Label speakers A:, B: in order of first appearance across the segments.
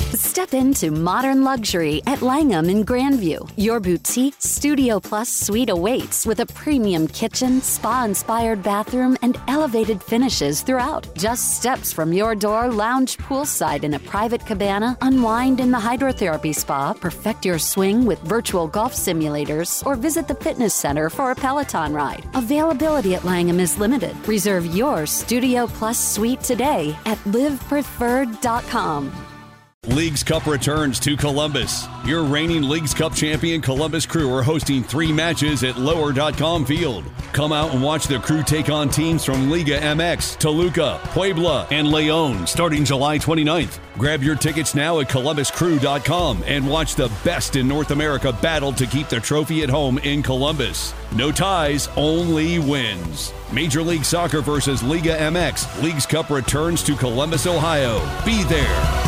A: Step into modern luxury at Langham in Grandview. Your boutique Studio Plus suite awaits with a premium kitchen, spa-inspired bathroom, and elevated finishes throughout. Just steps from your door, lounge poolside in a private cabana, unwind in the hydrotherapy spa, perfect your swing with virtual golf simulators, or visit the fitness center for a Peloton ride. Availability at Langham is limited. Reserve your Studio Plus suite today at livepreferred.com.
B: Leagues Cup returns to Columbus. Your reigning Leagues Cup champion Columbus Crew are hosting 3 matches at Lower.com Field. Come out and watch the Crew take on teams from Liga MX, Toluca, Puebla, and Leon starting July 29th. Grab your tickets now at columbuscrew.com and watch the best in North America battle to keep the trophy at home in Columbus. No ties, only wins. Major League Soccer versus Liga MX. Leagues Cup returns to Columbus, Ohio. Be there.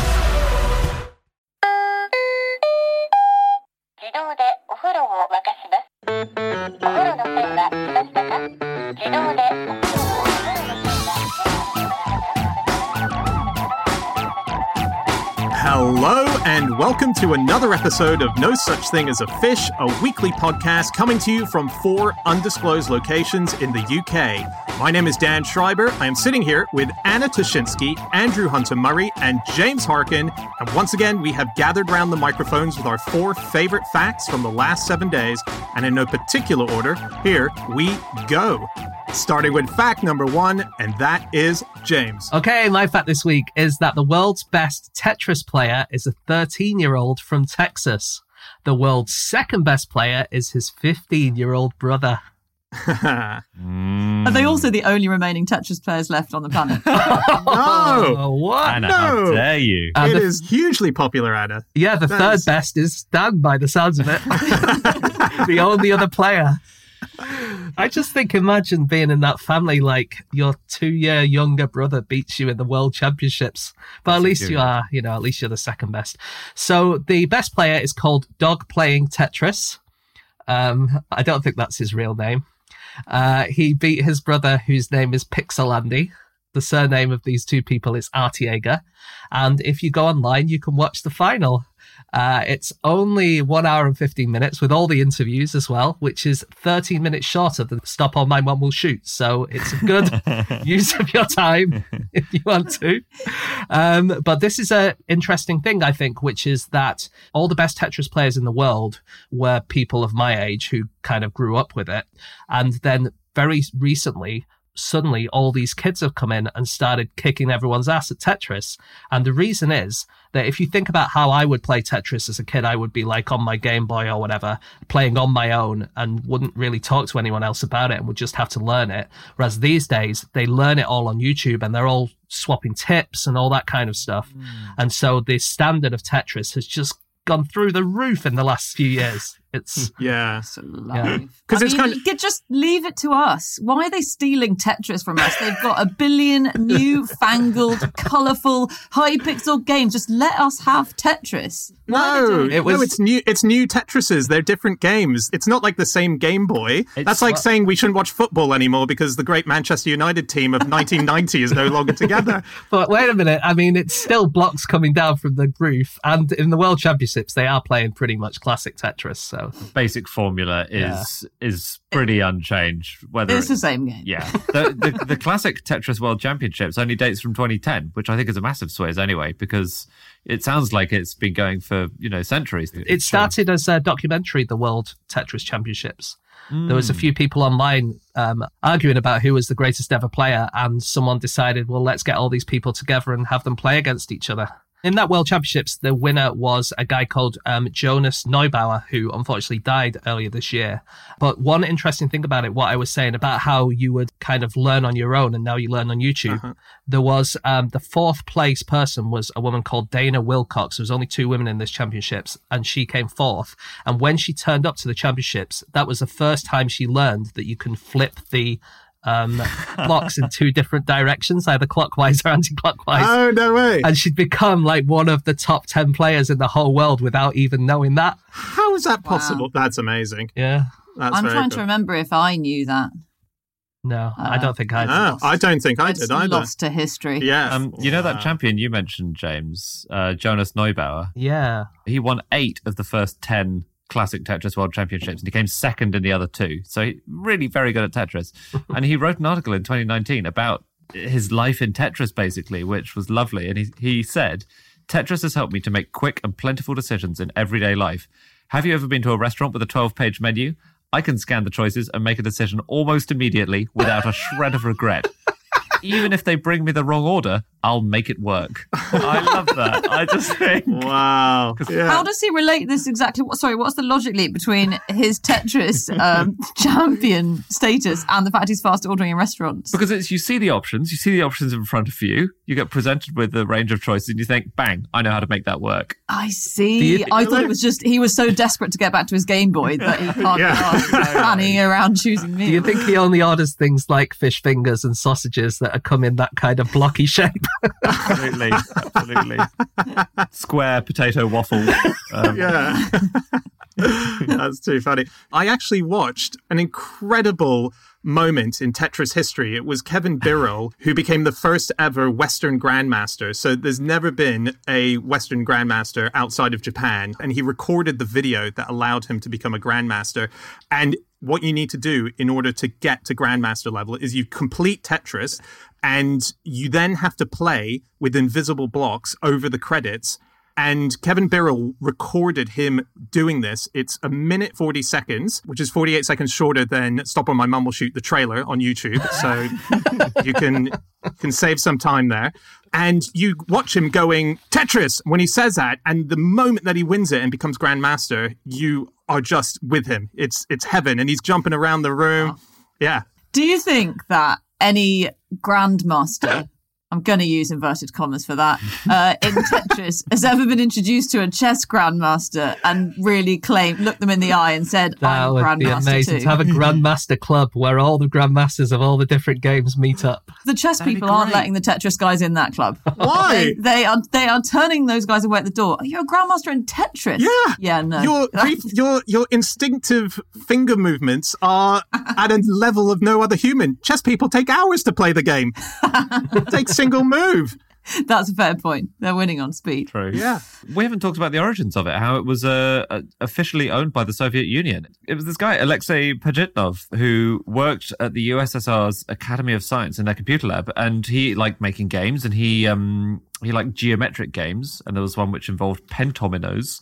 C: 自動でお風呂を沸かします。お風呂の線は来ましたか？自動でお風呂を沸かします。
D: Hello and welcome to another episode of No Such Thing as a Fish, a weekly podcast coming to you from 4 undisclosed locations in the UK. My name is Dan Schreiber. I am sitting here with Anna Toshinsky, Andrew Hunter-Murray, and James Harkin. And once again, we have gathered round the microphones with our 4 favorite facts from the last 7 days. And in no particular order, here we go. Starting with fact number 1, and that is James.
E: Okay, my fact this week is that the world's best Tetris player is a 13-year-old from Texas. The world's second best player is his 15-year-old brother.
F: Are they also the only remaining Tetris players left on the planet?
D: No!
E: What?
G: Anna,
D: No.
G: how dare you?
D: It is hugely popular, Anna.
E: Yeah, the third best is Dan by the sounds of it. The only other player. I just think, imagine being in that family, like your 2-year younger brother beats you in the world championships. But at least you are, at least you're the second best. So the best player is called Dog Playing Tetris. I don't think that's his real name. He beat his brother, whose name is Pixelandi. The surname of these 2 people is Artiega. And if you go online, you can watch the final. It's only 1 hour and 15 minutes with all the interviews as well, which is 13 minutes shorter than Stop or My Mum Will Shoot. So it's a good use of your time if you want to. But this is an interesting thing, I think, which is that all the best Tetris players in the world were people of my age who kind of grew up with it. And then very recently, suddenly all these kids have come in and started kicking everyone's ass at Tetris. And the reason is that if you think about how I would play Tetris as a kid, I would be like on my Game Boy or whatever, playing on my own and wouldn't really talk to anyone else about it and would just have to learn it. Whereas these days, they learn it all on YouTube and they're all swapping tips and all that kind of stuff. And so the standard of Tetris has just gone through the roof in the last few years. It's
F: It's alive.
D: Because it's kind of...
F: you could just leave it to us. Why are they stealing Tetris from us? They've got a billion new-fangled, colourful, high-pixel games. Just let us have Tetris.
D: No, it's new Tetrises. They're different games. It's not like the same Game Boy. That's like saying we shouldn't watch football anymore because the great Manchester United team of 1990 is no longer together.
E: But wait a minute. I mean, it's still blocks coming down from the roof. And in the World Championships, they are playing pretty much classic Tetris. So
G: Basic formula is pretty unchanged. Whether
F: it's the same game.
G: Yeah. The classic Tetris World Championships only dates from 2010, which I think is a massive swizz anyway, because it sounds like it's been going for, centuries.
E: It started as a documentary, the World Tetris Championships. There was a few people online arguing about who was the greatest ever player, and someone decided, well, let's get all these people together and have them play against each other. In that World Championships, the winner was a guy called Jonas Neubauer, who unfortunately died earlier this year. But one interesting thing about it, what I was saying about how you would kind of learn on your own and now you learn on YouTube, there was the 4th place person was a woman called Dana Wilcox. There was only 2 women in this championships, and she came 4th. And when she turned up to the championships, that was the first time she learned that you can flip the blocks in 2 different directions, either clockwise or anti-clockwise.
D: Oh, no way.
E: And she'd become like one of the top 10 players in the whole world without even knowing that.
D: How is that possible? Wow. That's amazing.
E: Yeah.
F: I'm trying to remember if I knew that.
E: No, I don't think I did.
D: I don't think I did either.
F: Lost to history.
D: Yeah.
G: You know that champion you mentioned, James, Jonas Neubauer?
E: Yeah.
G: He won 8 of the first 10 classic Tetris World Championships, and he came second in the other 2. So he really very good at Tetris. And he wrote an article in 2019 about his life in Tetris, basically, which was lovely. And he said, Tetris has helped me to make quick and plentiful decisions in everyday life. Have you ever been to a restaurant with a 12-page menu? I can scan the choices and make a decision almost immediately without a shred of regret. Even if they bring me the wrong order, I'll make it work. I love that. I just think...
D: Wow. Yeah.
F: How does he relate this exactly? What's the logic leap between his Tetris champion status and the fact he's fast ordering in restaurants?
G: Because you see the options in front of you, you get presented with a range of choices and you think, bang, I know how to make that work.
F: I see. I thought it was just he was so desperate to get back to his Game Boy that he can't be asked fanning around choosing meals.
E: Do you think he only orders things like fish fingers and sausages that come in that kind of blocky shape?
G: Absolutely. Square potato waffle.
D: Yeah. That's too funny. I actually watched an incredible moment in Tetris history. It was Kevin Birrell who became the first ever Western Grandmaster. So there's never been a Western Grandmaster outside of Japan. And he recorded the video that allowed him to become a Grandmaster. And what you need to do in order to get to Grandmaster level is you complete Tetris, and you then have to play with invisible blocks over the credits. And Kevin Birrell recorded him doing this. It's 1 minute 40 seconds, which is 48 seconds shorter than Stop or My Mum Will Shoot, the trailer on YouTube. So you can save some time there. And you watch him going, Tetris, when he says that. And the moment that he wins it and becomes Grandmaster, you are just with him. It's heaven. And he's jumping around the room. Wow. Yeah.
F: Do you think that any Grandmaster, I'm going to use inverted commas for that, in Tetris has ever been introduced to a chess Grandmaster and really looked them in the eye and said, I'm Grandmaster
E: too? That would be amazing to have a Grandmaster club where all the Grandmasters of all the different games meet up.
F: The chess people aren't letting the Tetris guys in that club.
D: Why?
F: They are turning those guys away at the door. You're a Grandmaster in Tetris?
D: Yeah.
F: Yeah, no.
D: Your instinctive finger movements are at a level of no other human. Chess people take hours to play the game. Take single move.
F: That's a fair point. They're winning on speed.
G: True.
D: Yeah.
G: We haven't talked about the origins of it, how it was officially owned by the Soviet Union. It was this guy, Alexei Pajitnov, who worked at the USSR's Academy of Science in their computer lab, and he liked making games, and he liked geometric games, and there was one which involved pentominoes,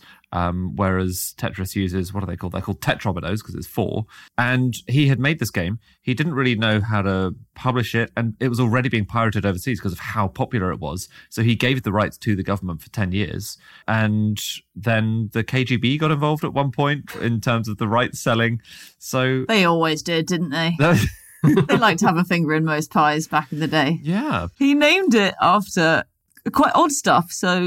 G: whereas Tetris uses, what are they called? They're called tetrominoes because it's 4. And he had made this game. He didn't really know how to publish it, and it was already being pirated overseas because of how popular it was. So he gave the rights to the government for 10 years. And then the KGB got involved at one point in terms of the rights selling. So
F: they always did, didn't they? They liked to have a finger in most pies back in the day.
G: Yeah.
F: He named it after quite odd stuff. So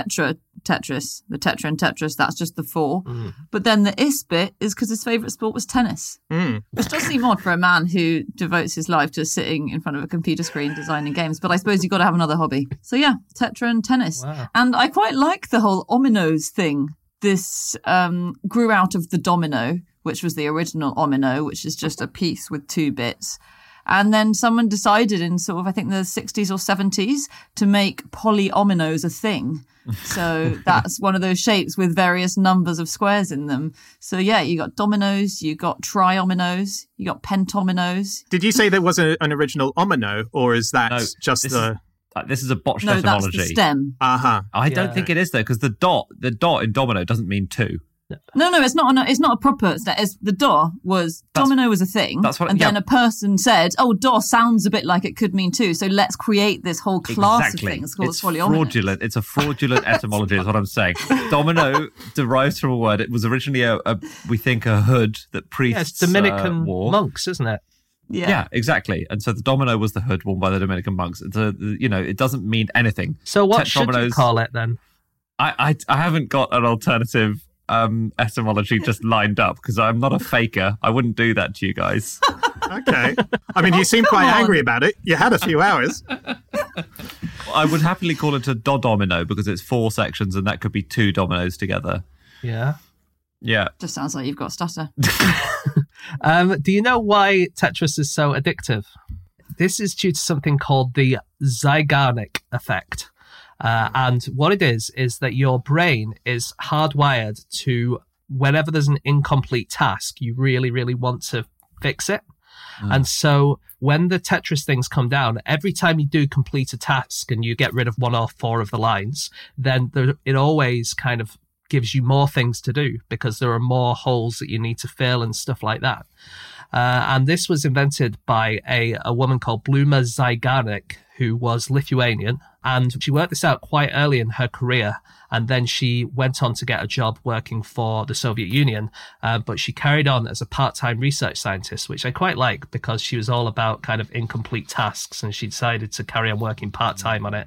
F: Tetris, the Tetra and Tetris, that's just the 4. Mm. But then the is bit is because his favourite sport was tennis. Mm. Which does seem odd for a man who devotes his life to sitting in front of a computer screen designing games. But I suppose you've got to have another hobby. So yeah, Tetra and tennis. Wow. And I quite like the whole Ominos thing. This grew out of the domino, which was the original Omino, which is just a piece with 2 bits. And then someone decided in sort of, I think, the 60s or 70s to make polyominoes a thing. So that's one of those shapes with various numbers of squares in them. So yeah, you got dominoes, you got triominoes, you got pentominoes.
D: Did you say there was an original omino, or is that
G: this is a botched etymology.
F: That's the stem.
D: Uh-huh.
G: I don't think it is though, because the dot in domino doesn't mean 2.
F: No, it's not. It's not a proper. It's the DOR was domino was a thing, then a person said, "Oh, DOR sounds a bit like it could mean 2, so let's create this whole class of things called polyominoes."
G: Fraudulent. It's a fraudulent etymology, is what I'm saying. Domino derives from a word. It was originally a hood that priests
E: Dominican
G: wore.
E: monks, isn't it?
G: Yeah, exactly. And so the domino was the hood worn by the Dominican monks. It doesn't mean anything.
E: So what should you call it then?
G: I haven't got an alternative etymology just lined up because I'm not a faker. I wouldn't do that to you guys.
D: Okay. I mean, you seem quite angry about it. You had a few hours.
G: I would happily call it a dodomino because it's 4 sections and that could be 2 dominoes together.
E: Yeah.
G: Yeah.
F: Just sounds like you've got a stutter.
E: Do you know why Tetris is so addictive? This is due to something called the Zeigarnik effect. And what it is that your brain is hardwired to, whenever there's an incomplete task, you really, really want to fix it. And so when the Tetris things come down, every time you do complete a task and you get rid of 1 or 4 of the lines, then it always kind of gives you more things to do because there are more holes that you need to fill and stuff like that. And this was invented by a woman called Bluma Zeigarnik, who was Lithuanian. And she worked this out quite early in her career. And then she went on to get a job working for the Soviet Union. But she carried on as a part-time research scientist, which I quite like because she was all about kind of incomplete tasks. And she decided to carry on working part-time on it.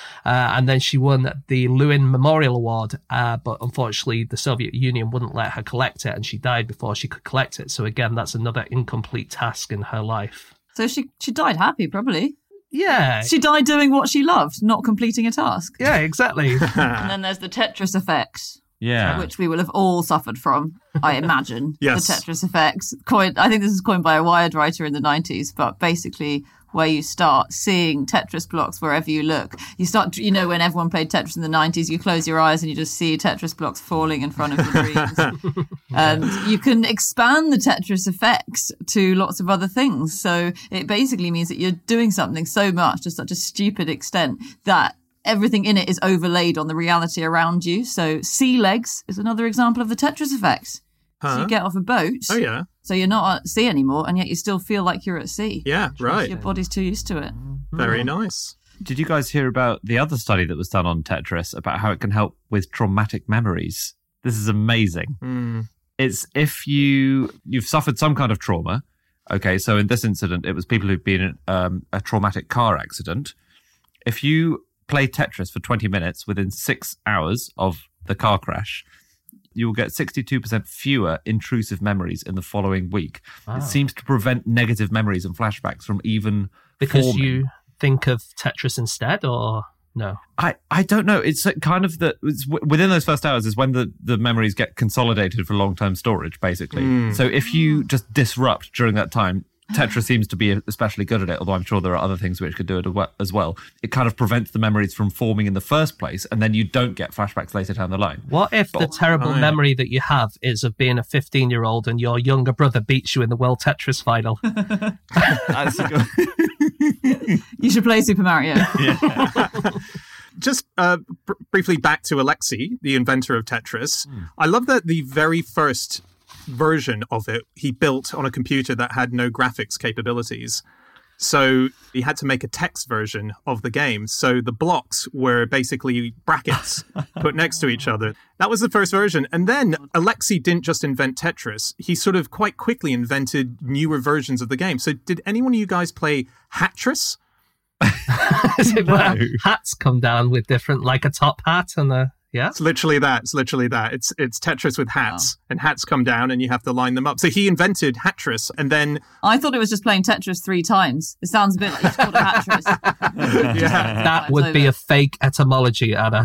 E: And then she won the Lewin Memorial Award, but unfortunately the Soviet Union wouldn't let her collect it, and she died before she could collect it. So again, that's another incomplete task in her life.
F: So she died happy, probably.
E: Yeah.
F: She died doing what she loved, not completing a task.
E: Yeah, exactly.
F: And then there's the Tetris effect.
G: Yeah.
F: Which we will have all suffered from, I imagine.
D: Yes.
F: The Tetris effect. I think this was coined by a Wired writer in the 90s, but basically where you start seeing Tetris blocks wherever you look. You start, when everyone played Tetris in the 90s, you close your eyes and you just see Tetris blocks falling in front of your dreams. And you can expand the Tetris effects to lots of other things. So it basically means that you're doing something so much to such a stupid extent that everything in it is overlaid on the reality around you. So sea legs is another example of the Tetris effect.
D: Huh?
F: So you get off a boat.
D: Oh, yeah.
F: So you're not at sea anymore, and yet you still feel like you're at sea.
D: Yeah, right.
F: Your body's too used to it.
D: Very nice.
G: Did you guys hear about the other study that was done on Tetris about how it can help with traumatic memories? This is amazing. It's if you've suffered some kind of trauma. Okay, so in this incident, it was people who've been in a traumatic car accident. If you play Tetris for 20 minutes within 6 hours of the car crash, you will get 62% fewer intrusive memories in the following week. Wow. It seems to prevent negative memories and flashbacks from even
E: because
G: forming.
E: You think of Tetris instead, or no?
G: I don't know. It's kind of within those first hours is when the memories get consolidated for long-term storage, basically. So if you just disrupt during that time, Tetris seems to be especially good at it, although I'm sure there are other things which could do it as well. It kind of prevents the memories from forming in the first place, and then you don't get flashbacks later down the line.
E: What if the terrible memory that you have is of being a 15-year-old and your younger brother beats you in the World Tetris final?
G: That's a good...
F: You should play Super Mario.
G: Yeah.
D: Just briefly back to Alexei, the inventor of Tetris. I love that the very first version of it he built on a computer that had no graphics capabilities. So he had to make a text version of the game. So the blocks were basically brackets put next to each other. That was the first version. And then Alexei didn't just invent Tetris. He sort of quite quickly invented newer versions of the game. So did any one of you guys play Hatris?
E: No. Hats come down with different, like a top hat and a... Yeah,
D: it's literally that. It's Tetris with hats, and hats come down, and you have to line them up. So he invented Hatris, and then
F: I thought it was just playing Tetris 3 times. It sounds a bit like it's called a Hatris.
D: Yeah,
E: that would be a fake etymology, Anna.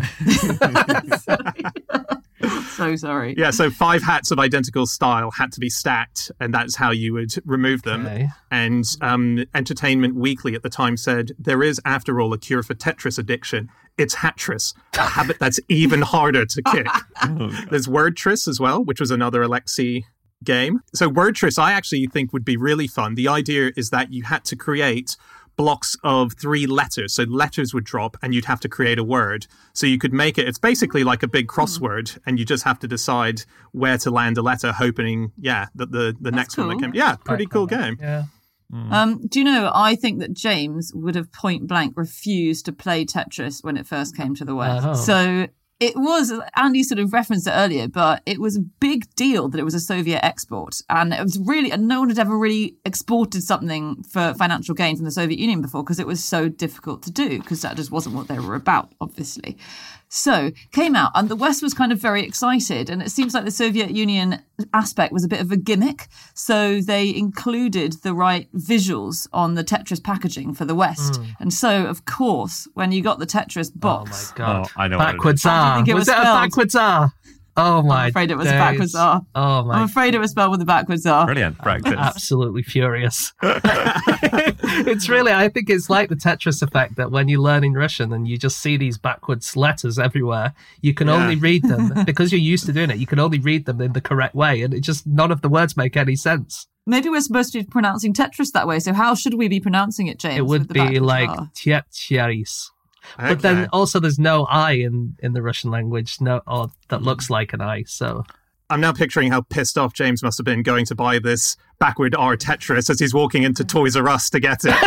F: So sorry.
D: Yeah, so 5 hats of identical style had to be stacked, and that's how you would remove them. Okay. And Entertainment Weekly at the time said, there is, after all, a cure for Tetris addiction. It's Hatris, a habit that's even harder to kick. There's Wordtris as well, which was another Alexei game. So Wordtris, I actually think would be really fun. The idea is that you had to create blocks of 3 letters. So letters would drop and you'd have to create a word. So you could make it, it's basically like a big crossword and you just have to decide where to land a letter, hoping, that the next one that came. Yeah, pretty cool game.
E: Yeah.
F: Do you know, I think that James would have point blank refused to play Tetris when it first came to the West.
E: Oh.
F: So it was, Andy sort of referenced it earlier, but it was a big deal that it was a Soviet export. And it was really, and no one had ever really exported something for financial gain from the Soviet Union before because it was so difficult to do, because that just wasn't what they were about, obviously. So came out and the West was kind of very excited, and it seems like the Soviet Union aspect was a bit of a gimmick. So they included the right visuals on the Tetris packaging for the West. And so, of course, when you got the Tetris box...
E: Oh, my God.
G: I know
E: backwards
G: what
E: R.
F: I think it was
E: it a
F: spelled?
E: backwards R? Oh my!
F: I'm afraid it was
E: days.
F: backwards R.
E: Oh my!
F: I'm afraid it was spelled with a backwards R.
G: Brilliant practice.
E: Absolutely furious. It's really, I think it's like the Tetris effect that when you're learning Russian and you just see these backwards letters everywhere, you can only read them because you're used to doing it. You can only read them in the correct way, and it just none of the words make any sense.
F: Maybe we're supposed to be pronouncing Tetris that way. So how should we be pronouncing it, James?
E: It would be like
F: R?
E: Tetris.
D: Okay.
E: But then also there's no I in the Russian language, or that looks like an I. So
D: I'm now picturing how pissed off James must have been going to buy this backward R Tetris as he's walking into Toys R Us to get it.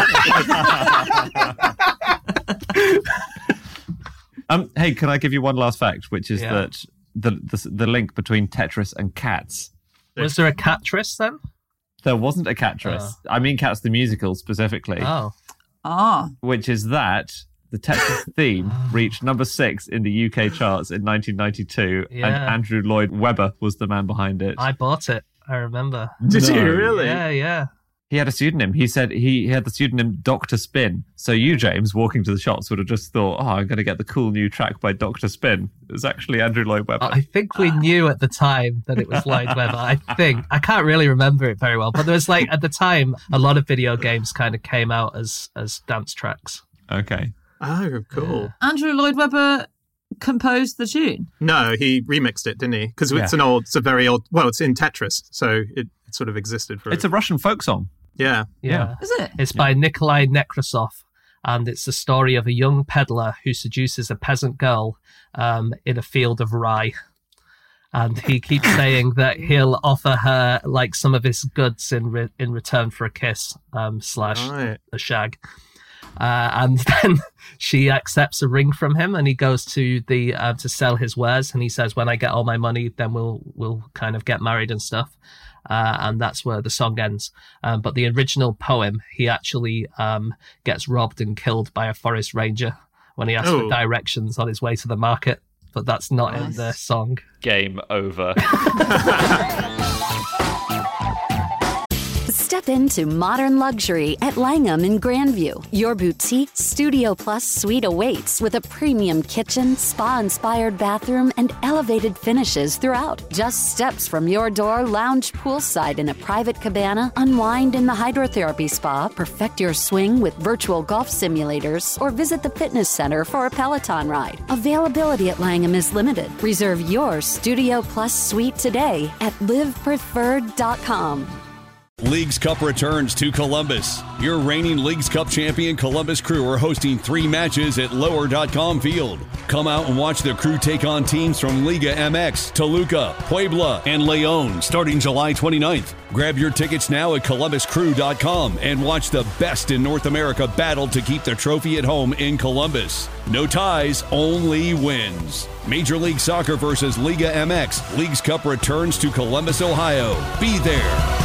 G: Hey, can I give you one last fact, which is that the link between Tetris and Cats.
E: Was there a Catris then?
G: There wasn't a Catris. I mean Cats the musical specifically.
E: Oh.
G: Which is that the Tetris theme reached number 6 in the UK charts in 1992, and Andrew Lloyd Webber was the man behind it.
E: I bought it. I remember.
D: Did you really?
E: Yeah.
G: He had a pseudonym. He said he had the pseudonym Dr. Spin. So you, James, walking to the shops would have just thought, I'm going to get the cool new track by Dr. Spin. It was actually Andrew Lloyd Webber.
E: I think we knew at the time that it was Lloyd Webber. I think. I can't really remember it very well. But there was at the time, a lot of video games kind of came out as dance tracks.
G: Okay.
D: Oh, cool.
E: Yeah.
F: Andrew Lloyd Webber composed the tune.
D: No, he remixed it, didn't he? Because it's a very old, it's in Tetris, so it sort of existed for...
G: It's a Russian folk song.
D: Yeah.
F: Is it?
E: It's by Nikolai Nekrasov, and it's the story of a young peddler who seduces a peasant girl in a field of rye. And he keeps saying that he'll offer her some of his goods in return for a kiss / a shag. And then she accepts a ring from him, and he goes to the to sell his wares, and he says, when I get all my money, then we'll kind of get married and stuff. And that's where the song ends. But the original poem, he actually gets robbed and killed by a forest ranger when he asks for directions on his way to the market. But that's not in the song.
G: Game over.
A: Step into modern luxury at Langham in Grandview. Your boutique Studio Plus suite awaits with a premium kitchen, spa-inspired bathroom, and elevated finishes throughout. Just steps from your door, lounge poolside in a private cabana, unwind in the hydrotherapy spa, perfect your swing with virtual golf simulators, or visit the fitness center for a Peloton ride. Availability at Langham is limited. Reserve your Studio Plus suite today at livepreferred.com.
B: Leagues Cup returns to Columbus. Your reigning Leagues Cup champion Columbus Crew are hosting 3 matches at Lower.com Field. Come out and watch the Crew take on teams from Liga MX, Toluca, Puebla, and León starting July 29th. Grab your tickets now at columbuscrew.com and watch the best in North America battle to keep the trophy at home in Columbus. No ties, only wins. Major League Soccer versus Liga MX. Leagues Cup returns to Columbus, Ohio. Be there.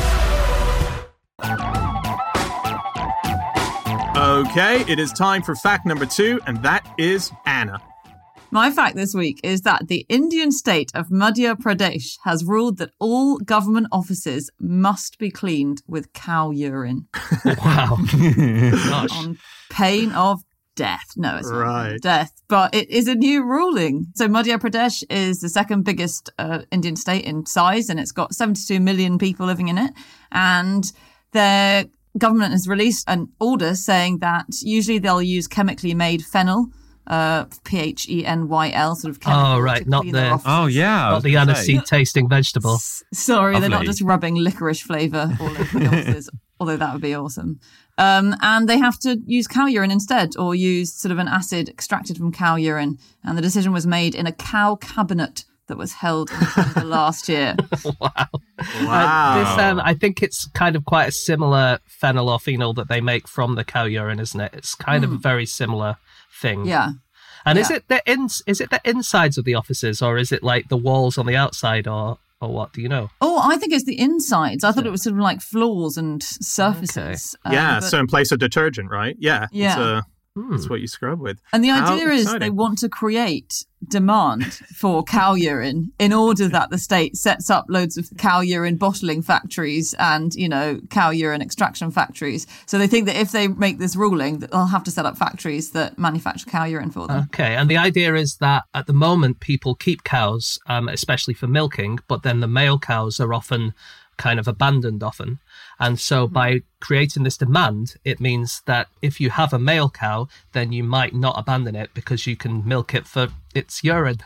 D: Okay, it is time for fact number 2, and that is Anna.
F: My fact this week is that the Indian state of Madhya Pradesh has ruled that all government offices must be cleaned with cow urine.
E: Wow. Gosh.
F: On pain of death. No, it's
D: Right.
F: not death, but it is a new ruling. So Madhya Pradesh is the second biggest Indian state in size, and it's got 72 million people living in it. And their government has released an order saying that usually they'll use chemically made fennel, PHENYL, sort of chemical.
E: Oh, right,
F: to
E: not
F: clean their
E: the-
F: offices.
G: Oh, yeah.
E: Not the aniseed tasting vegetable.
F: Sorry, they're not
G: Lovely.
F: just rubbing licorice flavour all over the offices, although that would be awesome. And they have to use cow urine instead, or use sort of an acid extracted from cow urine. And the decision was made in a cow cabinet that was held in November last year.
D: Wow.
E: I think it's kind of quite a similar phenol or phenol that they make from the cow urine, isn't it? It's kind of a very similar thing.
F: Yeah.
E: And
F: Yeah.
E: is it the insides of the offices, or is it like the walls on the outside, or what? Do you know?
F: Oh, I think it's the insides. I thought it was sort of like floors and surfaces.
D: Yeah,
F: but-
D: so in place of detergent, right? Yeah.
F: Yeah.
D: It's That's what you scrub with.
F: And the
D: How
F: idea is
D: exciting.
F: they want to create demand for cow urine in order that the state sets up loads of cow urine bottling factories and, cow urine extraction factories. So they think that if they make this ruling, that they'll have to set up factories that manufacture cow urine for them.
E: Okay, and the idea is that at the moment people keep cows, especially for milking, but then the male cows are often kind of abandoned often. And so by creating this demand, it means that if you have a male cow, then you might not abandon it because you can milk it for its urine.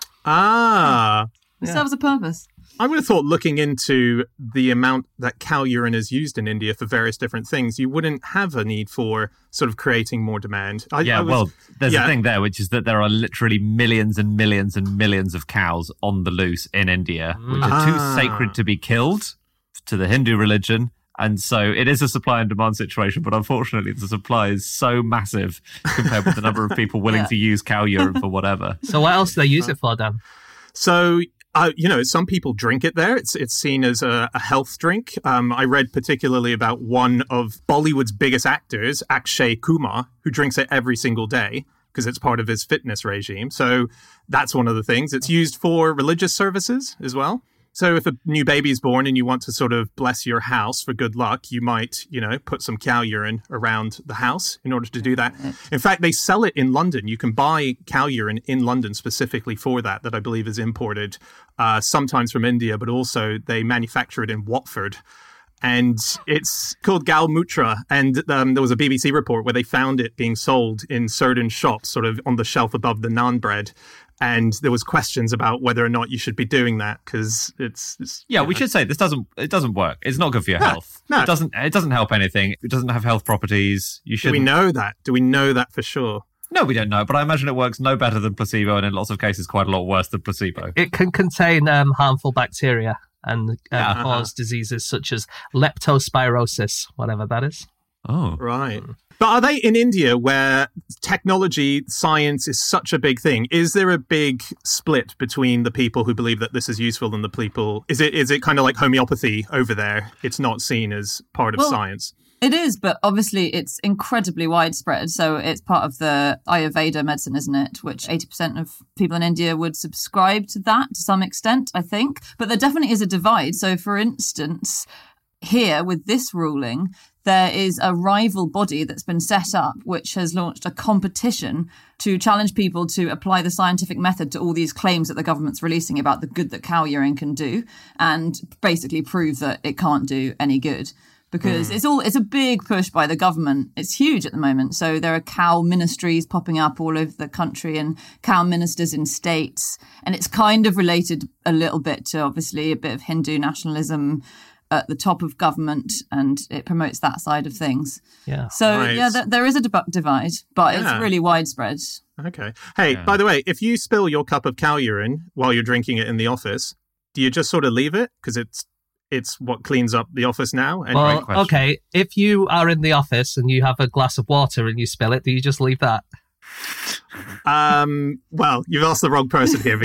F: It serves a purpose.
D: I would have thought, looking into the amount that cow urine is used in India for various different things, you wouldn't have a need for sort of creating more demand.
G: There's a thing there, which is that there are literally millions and millions and millions of cows on the loose in India, which are too sacred to be killed to the Hindu religion. And so it is a supply and demand situation, but unfortunately the supply is so massive compared with the number of people willing to use cow urine for whatever.
E: So what else do they use it for, Dan?
D: So, some people drink it there. It's seen as a health drink. I read particularly about one of Bollywood's biggest actors, Akshay Kumar, who drinks it every single day because it's part of his fitness regime. So that's one of the things. It's used for religious services as well. So if a new baby is born and you want to sort of bless your house for good luck, you might, put some cow urine around the house in order to do that. In fact, they sell it in London. You can buy cow urine in London specifically for that I believe is imported sometimes from India, but also they manufacture it in Watford. And it's called Gal Mutra. And there was a BBC report where they found it being sold in certain shops, sort of on the shelf above the naan bread. And there was questions about whether or not you should be doing that because it's
G: we should say it doesn't work. It's not good for your health.
D: No.
G: It doesn't help anything. It doesn't have health properties.
D: Do we know that? Do we know that for sure?
G: No, we don't know, but I imagine it works no better than placebo and in lots of cases quite a lot worse than placebo.
E: It can contain harmful bacteria and cause diseases such as leptospirosis, whatever that is.
G: Oh.
D: Right. But are they in India where technology, science is such a big thing? Is there a big split between the people who believe that this is useful and the people... Is it kind of like homeopathy over there? It's not seen as part of science.
F: It is, but obviously it's incredibly widespread. So it's part of the Ayurveda medicine, isn't it? Which 80% of people in India would subscribe to that to some extent, I think. But there definitely is a divide. So for instance, here with this ruling, there is a rival body that's been set up which has launched a competition to challenge people to apply the scientific method to all these claims that the government's releasing about the good that cow urine can do and basically prove that it can't do any good. Because it's a big push by the government. It's huge at the moment. So there are cow ministries popping up all over the country and cow ministers in states. And it's kind of related a little bit to obviously a bit of Hindu nationalism at the top of government, and it promotes that side of things.
E: Yeah.
F: So there is a divide, but it's really widespread.
D: Okay. Hey, by the way, if you spill your cup of cow urine while you're drinking it in the office, do you just sort of leave it? Because it's what cleans up the office now.
E: Well, okay, if you are in the office and you have a glass of water and you spill it, do you just leave that?
D: Well, you've asked the wrong person here.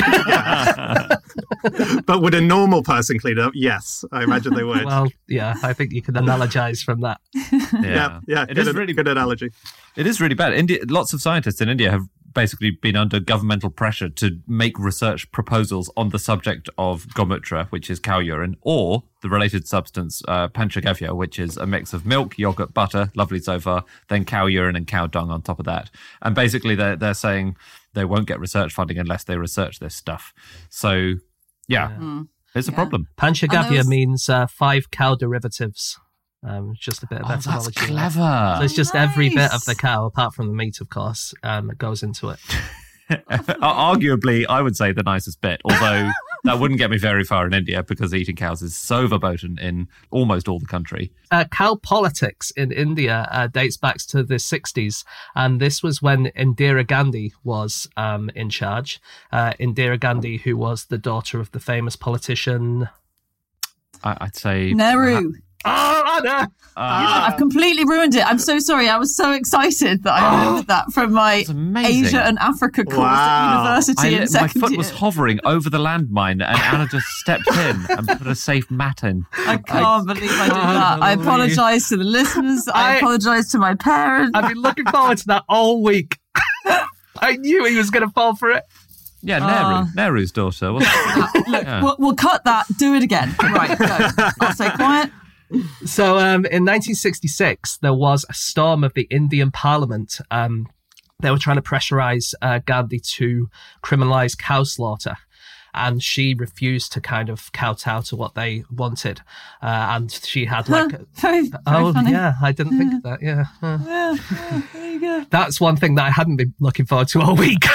D: But would a normal person clean it up? Yes, I imagine they would.
E: Well, yeah, I think you can analogize from that.
D: Yeah. It is really good analogy.
G: It is really bad. Lots of scientists in India have basically been under governmental pressure to make research proposals on the subject of gomutra, which is cow urine, or the related substance panchagavya, which is a mix of milk, yogurt, butter, lovely so far, then cow urine and cow dung on top of that. And basically they're saying they won't get research funding unless they research this stuff. So, it's a problem.
E: Panchagavya means 5 cow derivatives. Just a bit of etymology.
G: That's clever.
E: So it's just every bit of the cow, apart from the meat, of course, that goes into it.
G: Arguably, I would say the nicest bit, although that wouldn't get me very far in India because eating cows is so verboten in almost all the country.
E: Cow politics in India dates back to the 60s, and this was when Indira Gandhi was in charge. Indira Gandhi, who was the daughter of the famous politician...
G: I'd say...
F: Nehru.
E: Oh, Hannah!
F: I've completely ruined it. I'm so sorry. I was so excited that I remembered that from my
G: That's amazing.
F: Asia and Africa course at university in second
G: My foot
F: year.
G: was hovering over the landmine and Anna just stepped in and put a safe mat in.
F: I can't believe I did that. I apologise to the listeners. I apologise to my parents.
E: I've been looking forward to that all week. I knew he was going to fall for it.
G: Yeah, Nehru's daughter. Wasn't it?
F: Look, we'll cut that. Do it again. Right, go. I'll stay quiet.
E: So in 1966, there was a storm of the Indian parliament. They were trying to pressurize Gandhi to criminalize cow slaughter. And she refused to kind of kowtow to what they wanted. And she had like...
F: Very funny.
E: Yeah, I didn't think of that, yeah.
F: Yeah, there you go.
E: That's one thing that I hadn't been looking forward to all week.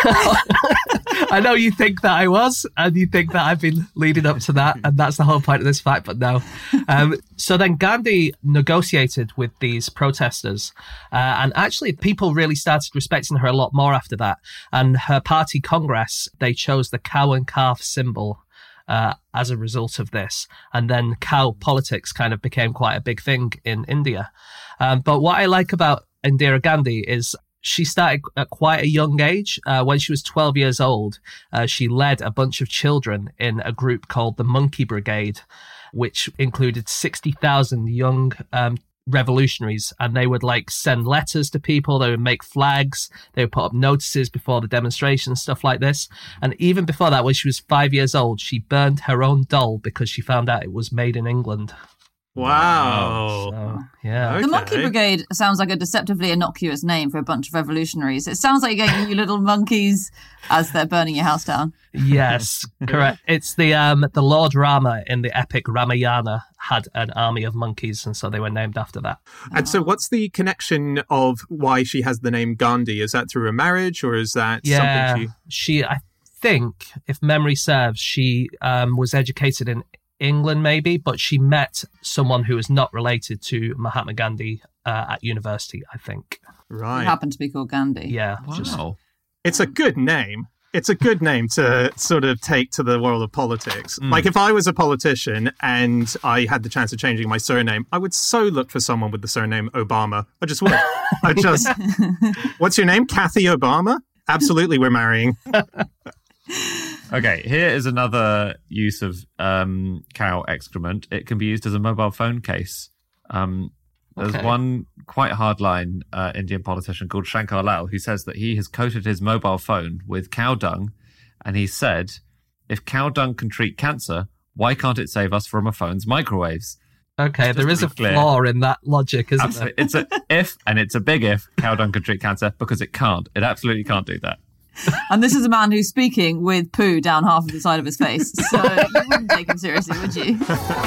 E: I know you think that I was, and you think that I've been leading up to that, and that's the whole point of this fight, but no. So then Gandhi negotiated with these protesters, and actually people really started respecting her a lot more after that. And her party Congress, they chose the cow and calf symbol as a result of this. And then cow politics kind of became quite a big thing in India. But what I like about Indira Gandhi is she started at quite a young age. When she was 12 years old, she led a bunch of children in a group called the Monkey Brigade, which included 60,000 young revolutionaries, and they would like send letters to people, they would make flags, they would put up notices before the demonstrations, stuff like this. And even before that, when she was 5 years old, she burned her own doll because she found out it was made in England.
D: Wow.
E: So, yeah.
D: Okay.
F: The Monkey Brigade sounds like a deceptively innocuous name for a bunch of revolutionaries. It sounds like you're getting you little monkeys as they're burning your house down.
E: Yes, correct. It's the Lord Rama in the epic Ramayana had an army of monkeys, and so they were named after that.
D: And so what's the connection of why she has the name Gandhi? Is that through a marriage, or is that something
E: she I think, if memory serves, she was educated in England maybe, but she met someone who was not related to Mahatma Gandhi at university, I think.
D: Right.
F: It happened to be called Gandhi.
E: Yeah.
G: Wow.
D: It's a good name. It's a good name to sort of take to the world of politics. Like if I was a politician and I had the chance of changing my surname, I would so look for someone with the surname Obama. I just would. What's your name? Kathy Obama? Absolutely, we're marrying.
G: Okay, here is another use of cow excrement. It can be used as a mobile phone case. There's one quite hardline Indian politician called Shankar Lal who says that he has coated his mobile phone with cow dung, and he said, if cow dung can treat cancer, why can't it save us from a phone's microwaves?
E: Okay, there is a flaw in that logic, isn't there?
G: It's a if, and it's a big if, cow dung can treat cancer, because it can't. It absolutely can't do that.
F: And this is a man who's speaking with poo down half of the side of his face. So you wouldn't take him seriously, would you?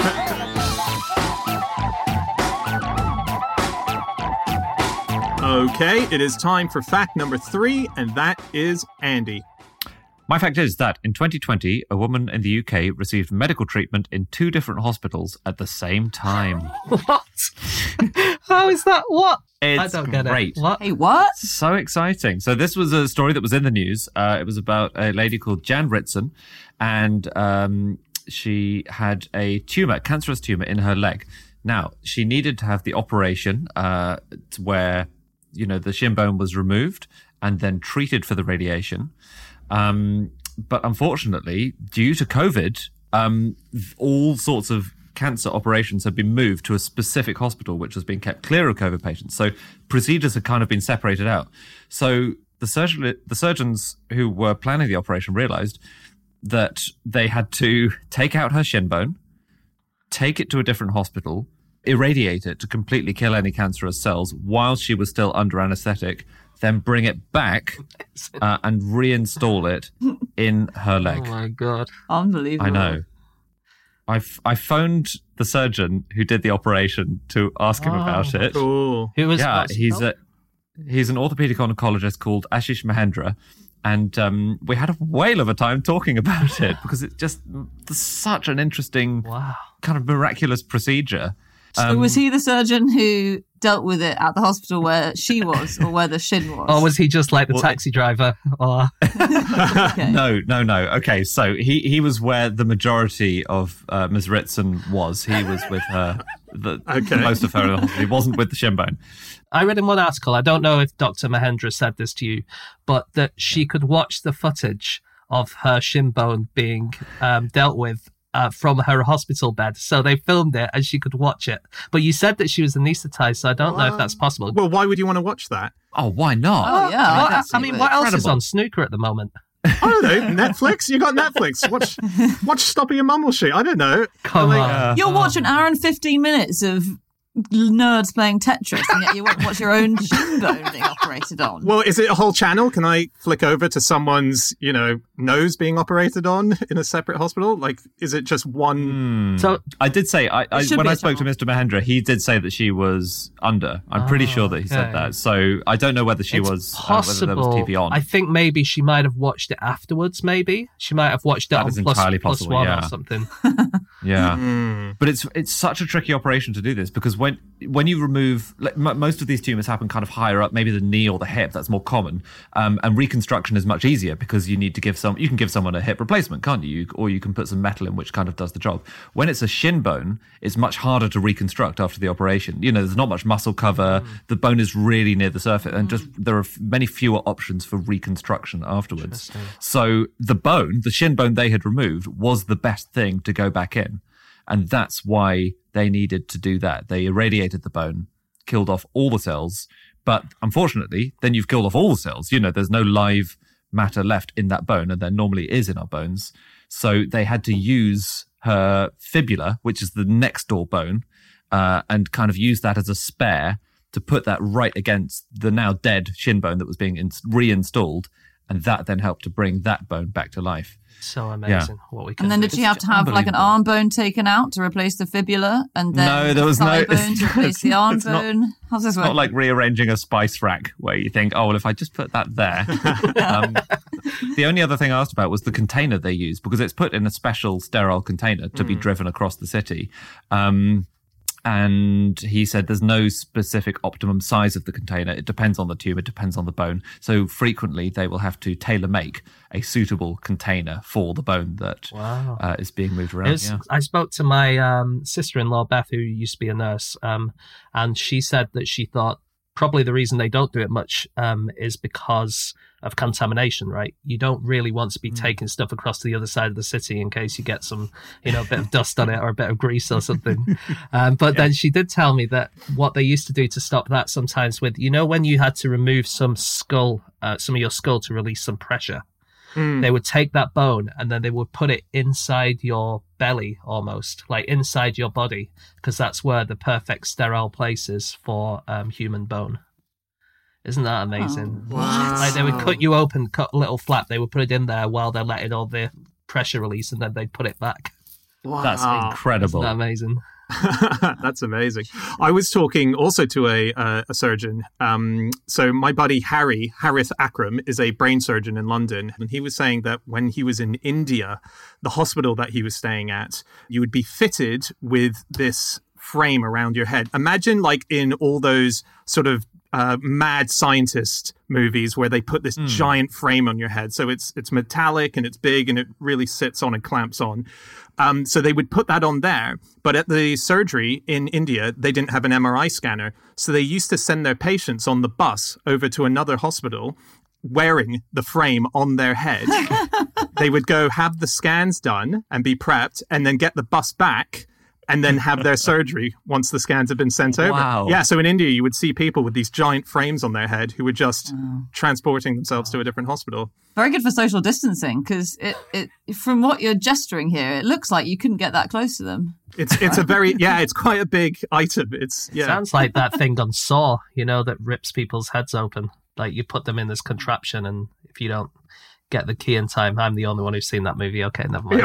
D: Okay, it is time for fact number 3, and that is Andy.
G: My fact is that in 2020, a woman in the UK received medical treatment in 2 different hospitals at the same time.
E: What? How is that? What?
G: It's
E: I don't get
G: great.
E: it. What?
F: Hey, what?
G: So exciting. So this was a story that was in the news. It was about a lady called Jan Ritson, and she had a cancerous tumor in her leg. Now, she needed to have the operation where, the shin bone was removed and then treated for the radiation. But unfortunately, due to COVID, all sorts of cancer operations have been moved to a specific hospital, which has been kept clear of COVID patients. So procedures have kind of been separated out. So the surgeons who were planning the operation realized that they had to take out her shin bone, take it to a different hospital, irradiate it to completely kill any cancerous cells while she was still under anesthetic, then bring it back and reinstall it in her leg.
E: Oh my God.
F: Unbelievable.
G: I know. I phoned the surgeon who did the operation to ask him about it.
D: Cool.
E: Who was?
G: Yeah,
E: what's it
G: he's
E: called?
G: he's an orthopedic oncologist called Ashish Mahendra, and we had a whale of a time talking about it because it's just such an interesting, kind of miraculous procedure.
F: So was he the surgeon who dealt with it at the hospital where she was, or where the shin was?
E: Or was he just like the taxi driver? Or
F: Okay.
G: No. Okay, so he was where the majority of Ms. Ritson was. He was with her most of her it wasn't with the shin bone.
E: I read in one article, I don't know if Dr. Mahendra said this to you, but that she could watch the footage of her shin bone being dealt with from her hospital bed. So they filmed it and she could watch it. But you said that she was anaesthetized, so I don't know if that's possible.
D: Well, why would you want to watch that?
G: Oh, why not?
F: Oh, yeah.
E: I mean, what else is on snooker at the moment?
D: I don't know. Netflix? You got Netflix. Watch Stopping a Mumble Sheet. I don't know.
E: Come on.
F: You'll watch an hour and 15 minutes of nerds playing Tetris, and yet you won't watch your own shin bone being operated on.
D: Well, is it a whole channel? Can I flick over to someone's, nose being operated on in a separate hospital? Like, is it just one?
E: So
G: I did say, when I spoke to Mr. Mahendra, he did say that she was under. I'm pretty sure that he said that. So I don't know whether she was,
E: possible.
G: whether there was TV on.
E: I think maybe she might have watched it afterwards, maybe. She might have watched it
G: That
E: on
G: is entirely
E: plus
G: possible,
E: one
G: yeah.
E: or something.
G: Yeah. But it's such a tricky operation to do this, because when you remove, most of these tumours happen kind of higher up, maybe the knee or the hip. That's more common, and reconstruction is much easier because you need to you can give someone a hip replacement, can't you? Or you can put some metal in, which kind of does the job. When it's a shin bone, it's much harder to reconstruct after the operation. There's not much muscle cover. The bone is really near the surface, and just there are many fewer options for reconstruction afterwards. So the shin bone they had removed was the best thing to go back in. And that's why they needed to do that. They irradiated the bone, killed off all the cells. But unfortunately, then you've killed off all the cells. There's no live matter left in that bone, and there normally is in our bones. So they had to use her fibula, which is the next door bone, and kind of use that as a spare to put that right against the now dead shin bone that was being reinstalled. And that then helped to bring that bone back to life.
E: So amazing what we can
F: And then
E: do.
F: did she have to have like an arm bone taken out to replace the fibula, and then
G: No, there was
F: thigh
G: no-
F: bone to replace the arm
G: it's not-
F: bone? How's this
G: It's
F: work?
G: not like rearranging a spice rack where you think, oh, well, if I just put that there. The only other thing I asked about was the container they used, because it's put in a special sterile container to be driven across the city. And he said there's no specific optimum size of the container. It depends on the tumor, depends on the bone. So frequently they will have to tailor make a suitable container for the bone that is being moved around.
E: I spoke to my sister-in-law, Beth, who used to be a nurse, and she said that she thought probably the reason they don't do it much is because of contamination, right? You don't really want to be taking stuff across to the other side of the city in case you get some, a bit of dust on it or a bit of grease or something. Then she did tell me that what they used to do to stop that sometimes with, when you had to remove some of your skull to release some pressure, they would take that bone and then they would put it inside your belly, almost like inside your body, because that's where the perfect sterile place is for human bone. Isn't that amazing?
F: Oh,
E: Like they would cut you open, cut a little flap. They would put it in there while they're letting all the pressure release, and then they'd put it back.
G: That's incredible.
E: Isn't that amazing?
D: That's amazing. I was talking also to a surgeon. So my buddy Harith Akram, is a brain surgeon in London. And he was saying that when he was in India, the hospital that he was staying at, you would be fitted with this frame around your head. Imagine like in all those sort of mad scientist movies where they put this giant frame on your head. So it's metallic and it's big and it really sits on and clamps on. So they would put that on there. But at the surgery in India, they didn't have an MRI scanner. So they used to send their patients on the bus over to another hospital wearing the frame on their head. They would go have the scans done and be prepped and then get the bus back and then have their surgery once the scans have been sent over.
G: Wow.
D: Yeah, so in India, you would see people with these giant frames on their head who were just transporting themselves to a different hospital.
F: Very good for social distancing, because it from what you're gesturing here, it looks like you couldn't get that close to them.
D: It's a very, it's quite a big item.
E: Sounds like that thing on Saw, that rips people's heads open. Like you put them in this contraption, and if you don't get the key in time, I'm the only one who's seen that movie. Okay, never mind.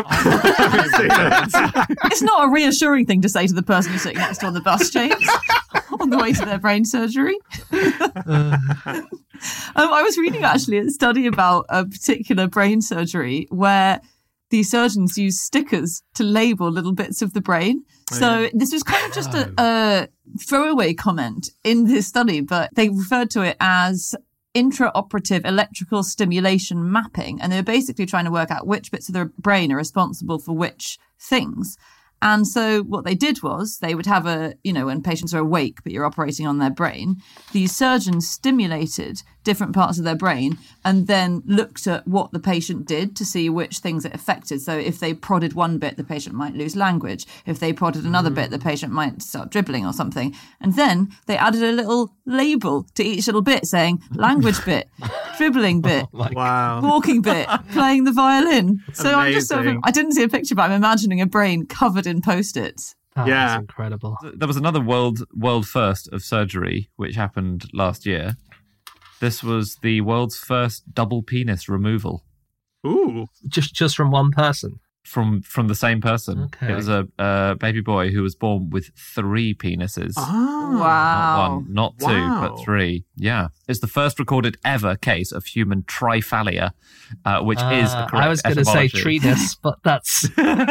F: It's not a reassuring thing to say to the person you're sitting next to on the bus, James, on the way to their brain surgery. I was reading actually a study about a particular brain surgery where the surgeons use stickers to label little bits of the brain. So this was kind of just a throwaway comment in this study, but they referred to it as intraoperative electrical stimulation mapping. And they were basically trying to work out which bits of the brain are responsible for which things. And so what they did was they would have when patients are awake, but you're operating on their brain, these surgeons stimulated different parts of their brain and then looked at what the patient did to see which things it affected. So if they prodded one bit, the patient might lose language. If they prodded another bit, the patient might start dribbling or something. And then they added a little label to each little bit saying language bit, dribbling bit,
D: Wow.
F: walking bit, playing the violin. So I'm just
D: Amazing.
F: I didn't see a picture, but I'm imagining a brain covered in Post-its.
E: Oh,
D: Yeah.
E: That's incredible.
G: There was another world first of surgery which happened last year. This was the world's first double penis removal
D: Ooh.
E: Just from one person.
G: from the same person.
E: Okay.
G: It was a baby boy who was born with 3 penises.
D: Ah.
F: Wow.
G: Not one, not 2,
D: Wow.
G: but 3. Yeah. It's the first recorded ever case of human triphallia, which is the correct
E: I was going to say
G: etymology.
E: treatise, but that's...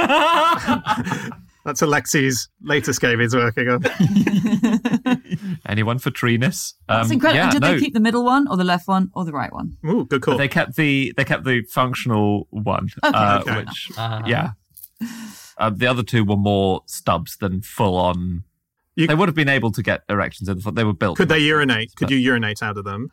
D: That's Alexi's latest game he's working on.
G: Anyone for Trinus?
F: That's incredible.
G: Yeah,
F: Did
G: no,
F: they keep the middle one or the left one or the right one?
D: Ooh, good call.
G: They kept the functional one,
F: Okay.
G: which yeah. The other 2 were more stubs than full on.
D: You-
G: They would have been able to get erections in the foot. They were built.
D: Could they urinate? Could you urinate out of them?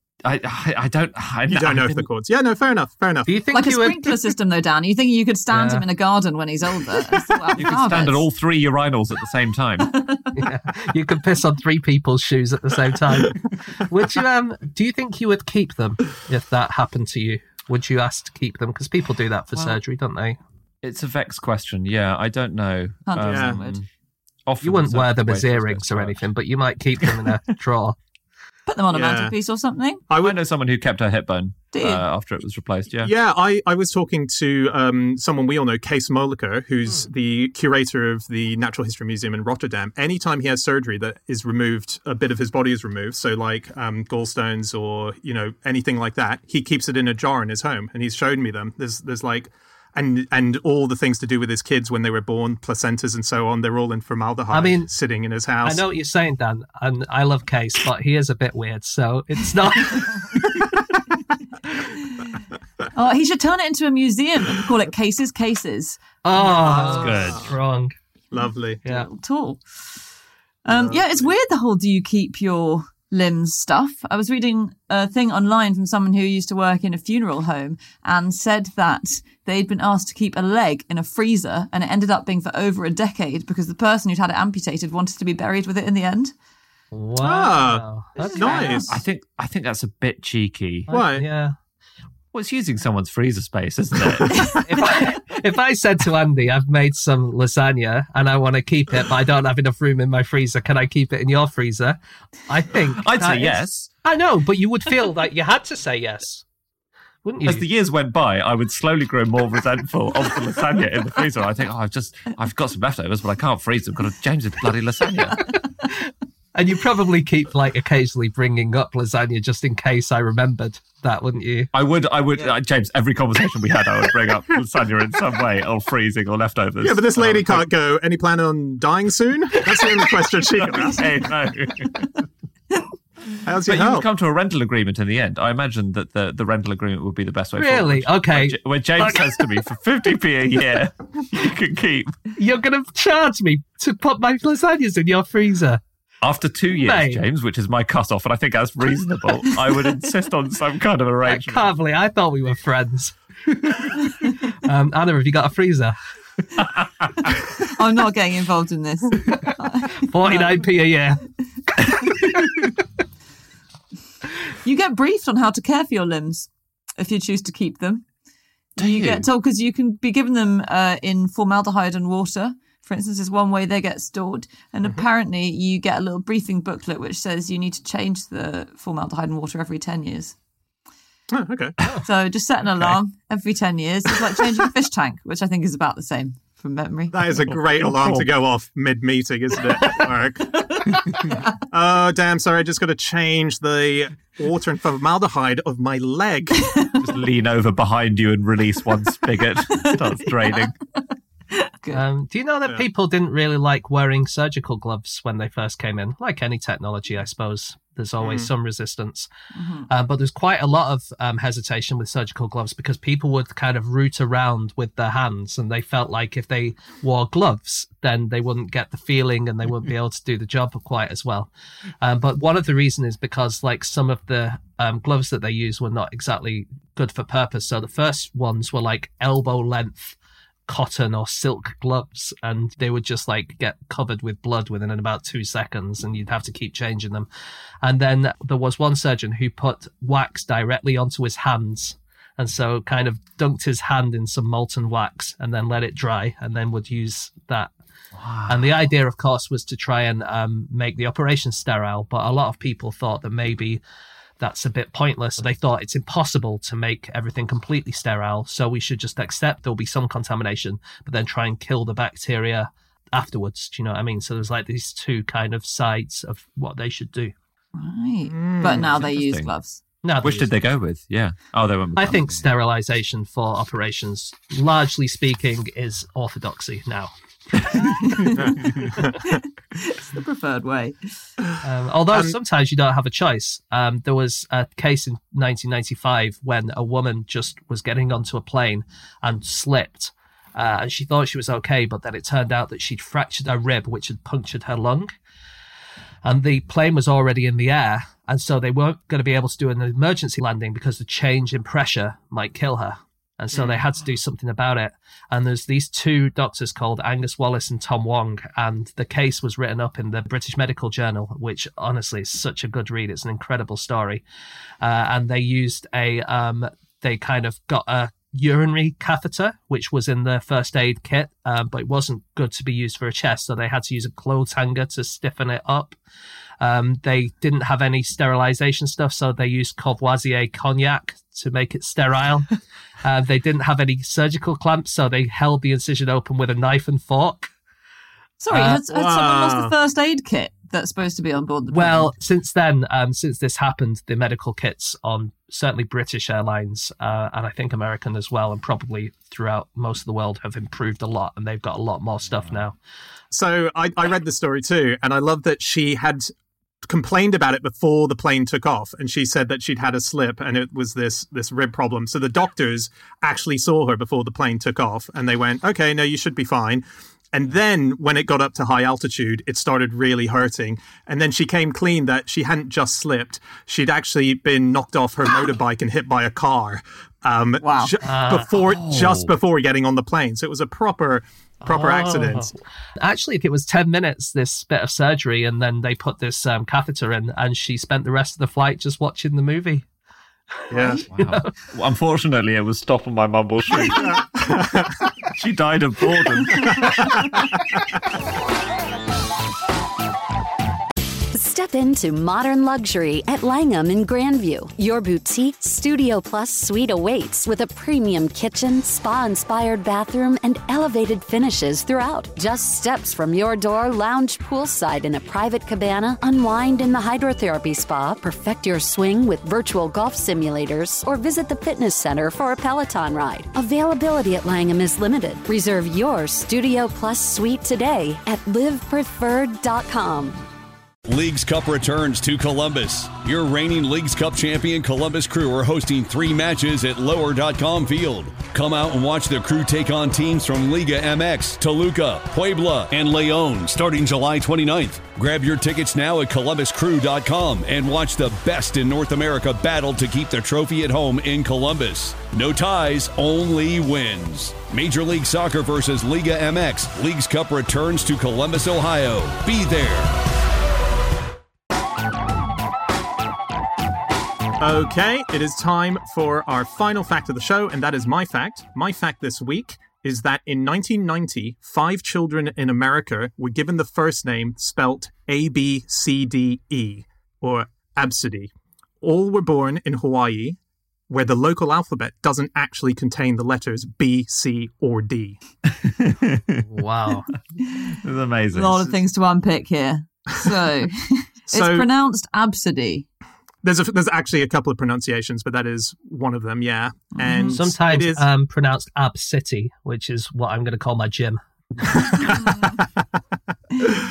G: I don't.
D: You don't know if the cords. Yeah, no, fair enough. Fair enough.
E: Do you think
F: Like a
E: you would...
F: sprinkler system, though, Dan. You think you could stand
E: Yeah.
F: him in a garden when he's older? And sort out
G: You could
F: flowers?
G: stand at all 3 urinals at the same time.
E: You could piss on 3 people's shoes at the same time. Would you? Do you think you would keep them if that happened to you? Would you ask to keep them? Because people do that for surgery, don't they?
G: It's a vexed question. Yeah, I don't know.
F: 100% would.
G: Often
E: You wouldn't
G: there's a
E: wear them
G: way
E: as
G: to
E: earrings or
G: describe.
E: anything, but you might keep them in a drawer.
F: Put them on a
D: Yeah.
F: mantelpiece or something.
G: I know someone who kept her hip bone
F: Do you?
G: after it was replaced. Yeah.
D: Yeah, I was talking to someone we all know, Kees Moliker, who's the curator of the Natural History Museum in Rotterdam. Anytime he has surgery that is removed, a bit of his body is removed, so like gallstones or, anything like that, he keeps it in a jar in his home, and he's showed me them. There's like... And all the things to do with his kids when they were born, placentas and so on, they're all in formaldehyde
E: I mean,
D: sitting in his house.
E: I know what you're saying, Dan, and I love Case, but he is a bit weird, so it's not...
F: Oh, he should turn it into a museum and call it Cases.
E: Oh,
G: That's good.
E: Wrong.
D: Lovely.
E: Yeah.
F: Tall. Yeah, it's weird, the whole do you keep your limbs stuff. I was reading a thing online from someone who used to work in a funeral home and said that they'd been asked to keep a leg in a freezer, and it ended up being for over a decade because the person who'd had it amputated wanted to be buried with it in the end.
E: Wow.
D: That's nice.
G: I think that's a bit cheeky.
D: Why?
E: Yeah.
G: Well, it's using someone's freezer space, isn't it?
E: If I said to Andy, I've made some lasagna and I want to keep it, but I don't have enough room in my freezer, can I keep it in your freezer? I think
G: I'd
E: that
G: say
E: is-
G: yes.
E: I know, but you would feel like you had to say yes, wouldn't you?
G: As the years went by, I would slowly grow more resentful of the lasagna in the freezer. I think, I've got some leftovers, but I can't freeze them. Got to change the bloody lasagna.
E: And you probably keep like occasionally bringing up lasagna just in case I remembered that, wouldn't you?
G: I would, James, every conversation we had, I would bring up lasagna in some way, or freezing, or leftovers.
D: Yeah, but this lady can't go, any plan on dying soon? That's the only question she can ask.
G: Hey, no.
D: How's your
G: But you would
D: health?
G: come to a rental agreement in the end. I imagine that the rental agreement would be the best way
E: Really?
G: forward.
E: Okay.
G: Where James says to me, for 50p a year, you can keep.
E: You're going to charge me to put my lasagnas in your freezer.
G: After 2 years,
E: Mate.
G: James, which is my cut-off, and I think that's reasonable, I would insist on some kind of
E: I
G: arrangement.
E: can't believe I thought we were friends. Anna, have you got a freezer?
F: I'm not getting involved in this.
E: 49p a year.
F: You get briefed on how to care for your limbs if you choose to keep them. You get told because you can be given them in formaldehyde and water. For instance, is one way they get stored. And apparently you get a little briefing booklet which says you need to change the formaldehyde and water every 10 years.
D: Oh, okay.
F: So just set an alarm every 10 years. It's like changing a fish tank, which I think is about the same from memory.
D: That is a great alarm to go off mid-meeting, isn't it? At work. Oh, damn, sorry, I just got to change the water and formaldehyde of my leg.
G: Just lean over behind you and release one spigot. Starts draining.
E: Do you know that people didn't really like wearing surgical gloves when they first came in? Like any technology, I suppose. there's always some resistance. But there's quite a lot of hesitation with surgical gloves because people would kind of root around with their hands, and they felt like if they wore gloves, then they wouldn't get the feeling and they wouldn't be able to do the job quite as well. But one of the reasons is because like some of the gloves that they used were not exactly good for purpose. So the first ones were like elbow length cotton or silk gloves, and they would just like get covered with blood within about 2 seconds, and you'd have to keep changing them. And then there was one surgeon who put wax directly onto his hands, and so kind of dunked his hand in some molten wax and then let it dry, and then would use that. Wow. And the idea, of course, was to try and make the operation sterile, but a lot of people thought that maybe that's a bit pointless. They thought it's impossible to make everything completely sterile, so we should just accept there'll be some contamination, but then try and kill the bacteria afterwards. Do you know what I mean? So there's like these two kind of sides of what they should do.
F: Right. But now they use gloves.
G: Which did they go with? Yeah. Oh, they went with
E: I think sterilization for operations, largely speaking, is orthodoxy now.
F: It's the preferred way.
E: Although sometimes you don't have a choice. There was a case in 1995 when a woman just was getting onto a plane and slipped, and she thought she was okay, but then it turned out that she'd fractured her rib, which had punctured her lung. And the plane was already in the air, and so they weren't going to be able to do an emergency landing because the change in pressure might kill her. And so they had to do something about it. And there's these two doctors called Angus Wallace and Tom Wong. And the case was written up in the British Medical Journal, which honestly is such a good read. It's an incredible story. And they used they kind of got a urinary catheter, which was in the first aid kit, but it wasn't good to be used for a chest. So they had to use a clothes hanger to stiffen it up. They didn't have any sterilization stuff, so they used Courvoisier cognac to make it sterile. They didn't have any surgical clamps, so they held the incision open with a knife and fork.
F: Sorry, had someone lost the first aid kit that's supposed to be on board the plane?
E: Well, since then, since this happened, the medical kits on certainly British Airlines, and I think American as well, and probably throughout most of the world, have improved a lot, and they've got a lot more stuff now.
D: So I read the story too, and I love that she had complained about it before the plane took off, and she said that she'd had a slip and it was this rib problem. So the doctors actually saw her before the plane took off, and they went, okay, no, you should be fine. And then when it got up to high altitude, it started really hurting. And then she came clean that she hadn't just slipped. She'd actually been knocked off her motorbike and hit by a car just before getting on the plane. So it was a proper accident.
E: Actually, it was 10 minutes, this bit of surgery, and then they put this catheter in, and she spent the rest of the flight just watching the movie.
D: Yeah.
G: Wow. Well, unfortunately, it was Stop on My Mumble Street. She died of boredom.
A: Step into modern luxury at Langham in Grandview. Your boutique Studio Plus suite awaits with a premium kitchen, spa-inspired bathroom, and elevated finishes throughout. Just steps from your door, lounge poolside in a private cabana, unwind in the hydrotherapy spa, perfect your swing with virtual golf simulators, or visit the fitness center for a Peloton ride. Availability at Langham is limited. Reserve your Studio Plus suite today at livepreferred.com.
B: Leagues Cup returns to Columbus. Your reigning Leagues Cup champion Columbus Crew are hosting 3 matches at lower.com field. Come out and watch the Crew take on teams from Liga MX, Toluca, Puebla, and Leon starting July 29th. Grab your tickets now at columbuscrew.com and watch the best in North America battle to keep the trophy at home in Columbus. No ties, only wins. Major League Soccer versus Liga MX. Leagues Cup returns to Columbus, Ohio. Be there.
D: Okay, it is time for our final fact of the show, and that is my fact. My fact this week is that in 1990, 5 children in America were given the first name spelt A-B-C-D-E, or Absidy. All were born in Hawaii, where the local alphabet doesn't actually contain the letters B, C, or D.
E: Wow.
G: It's amazing.
F: A lot of things to unpick here. So, it's pronounced Absidy.
D: There's actually a couple of pronunciations, but that is one of them, yeah. And
E: sometimes it is pronounced Ab City, which is what I'm going to call my gym.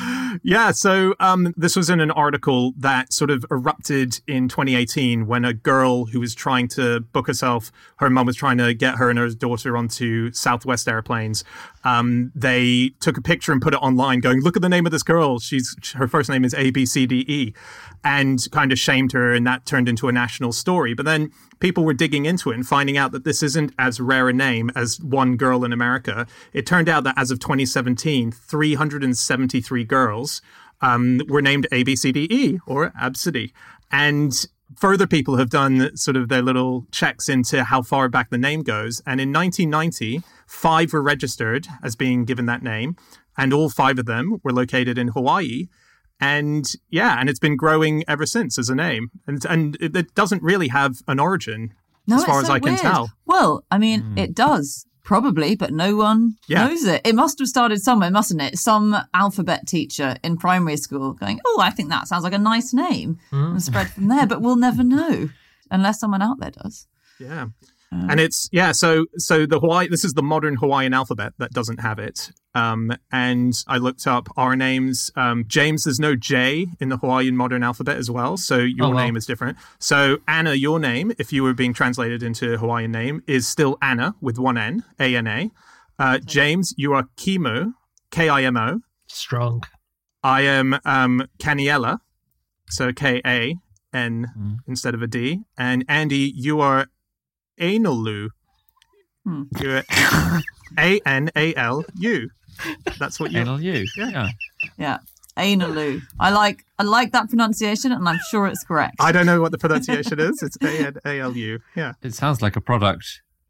D: Yeah, so this was in an article that sort of erupted in 2018 when a girl who was trying to book herself, her mum was trying to get her and her daughter onto Southwest Airplanes. They took a picture and put it online going, look at the name of this girl. Her first name is ABCDE, and kind of shamed her, and that turned into a national story. But then people were digging into it and finding out that this isn't as rare a name as one girl in America. It turned out that as of 2017, 373 girls were named ABCDE or Absidy. And further people have done sort of their little checks into how far back the name goes. And in 1990, 5 were registered as being given that name. And all 5 of them were located in Hawaii. And it's been growing ever since as a name. And it doesn't really have an origin as far as I can tell.
F: Well, I mean, it does. Probably, but no one knows it. It must have started somewhere, mustn't it? Some alphabet teacher in primary school going, oh, I think that sounds like a nice name, and spread from there. But we'll never know unless someone out there does.
D: Yeah. And it's, so the this is the modern Hawaiian alphabet that doesn't have it. And I looked up our names. James, there's no J in the Hawaiian modern alphabet as well. So your name is different. So Anna, your name, if you were being translated into a Hawaiian name, is still Anna with one N, A-N-A. James, you are Kimo, K-I-M-O.
E: Strong.
D: I am Kaniela, so K-A-N instead of a D. And Andy, you are Analu. You're A-N-A-L-U. That's what you...
G: Analu.
F: Yeah. Analu. I like that pronunciation, and I'm sure it's correct.
D: I don't know what the pronunciation is. It's A-N-A-L-U. Yeah.
G: It sounds like a product.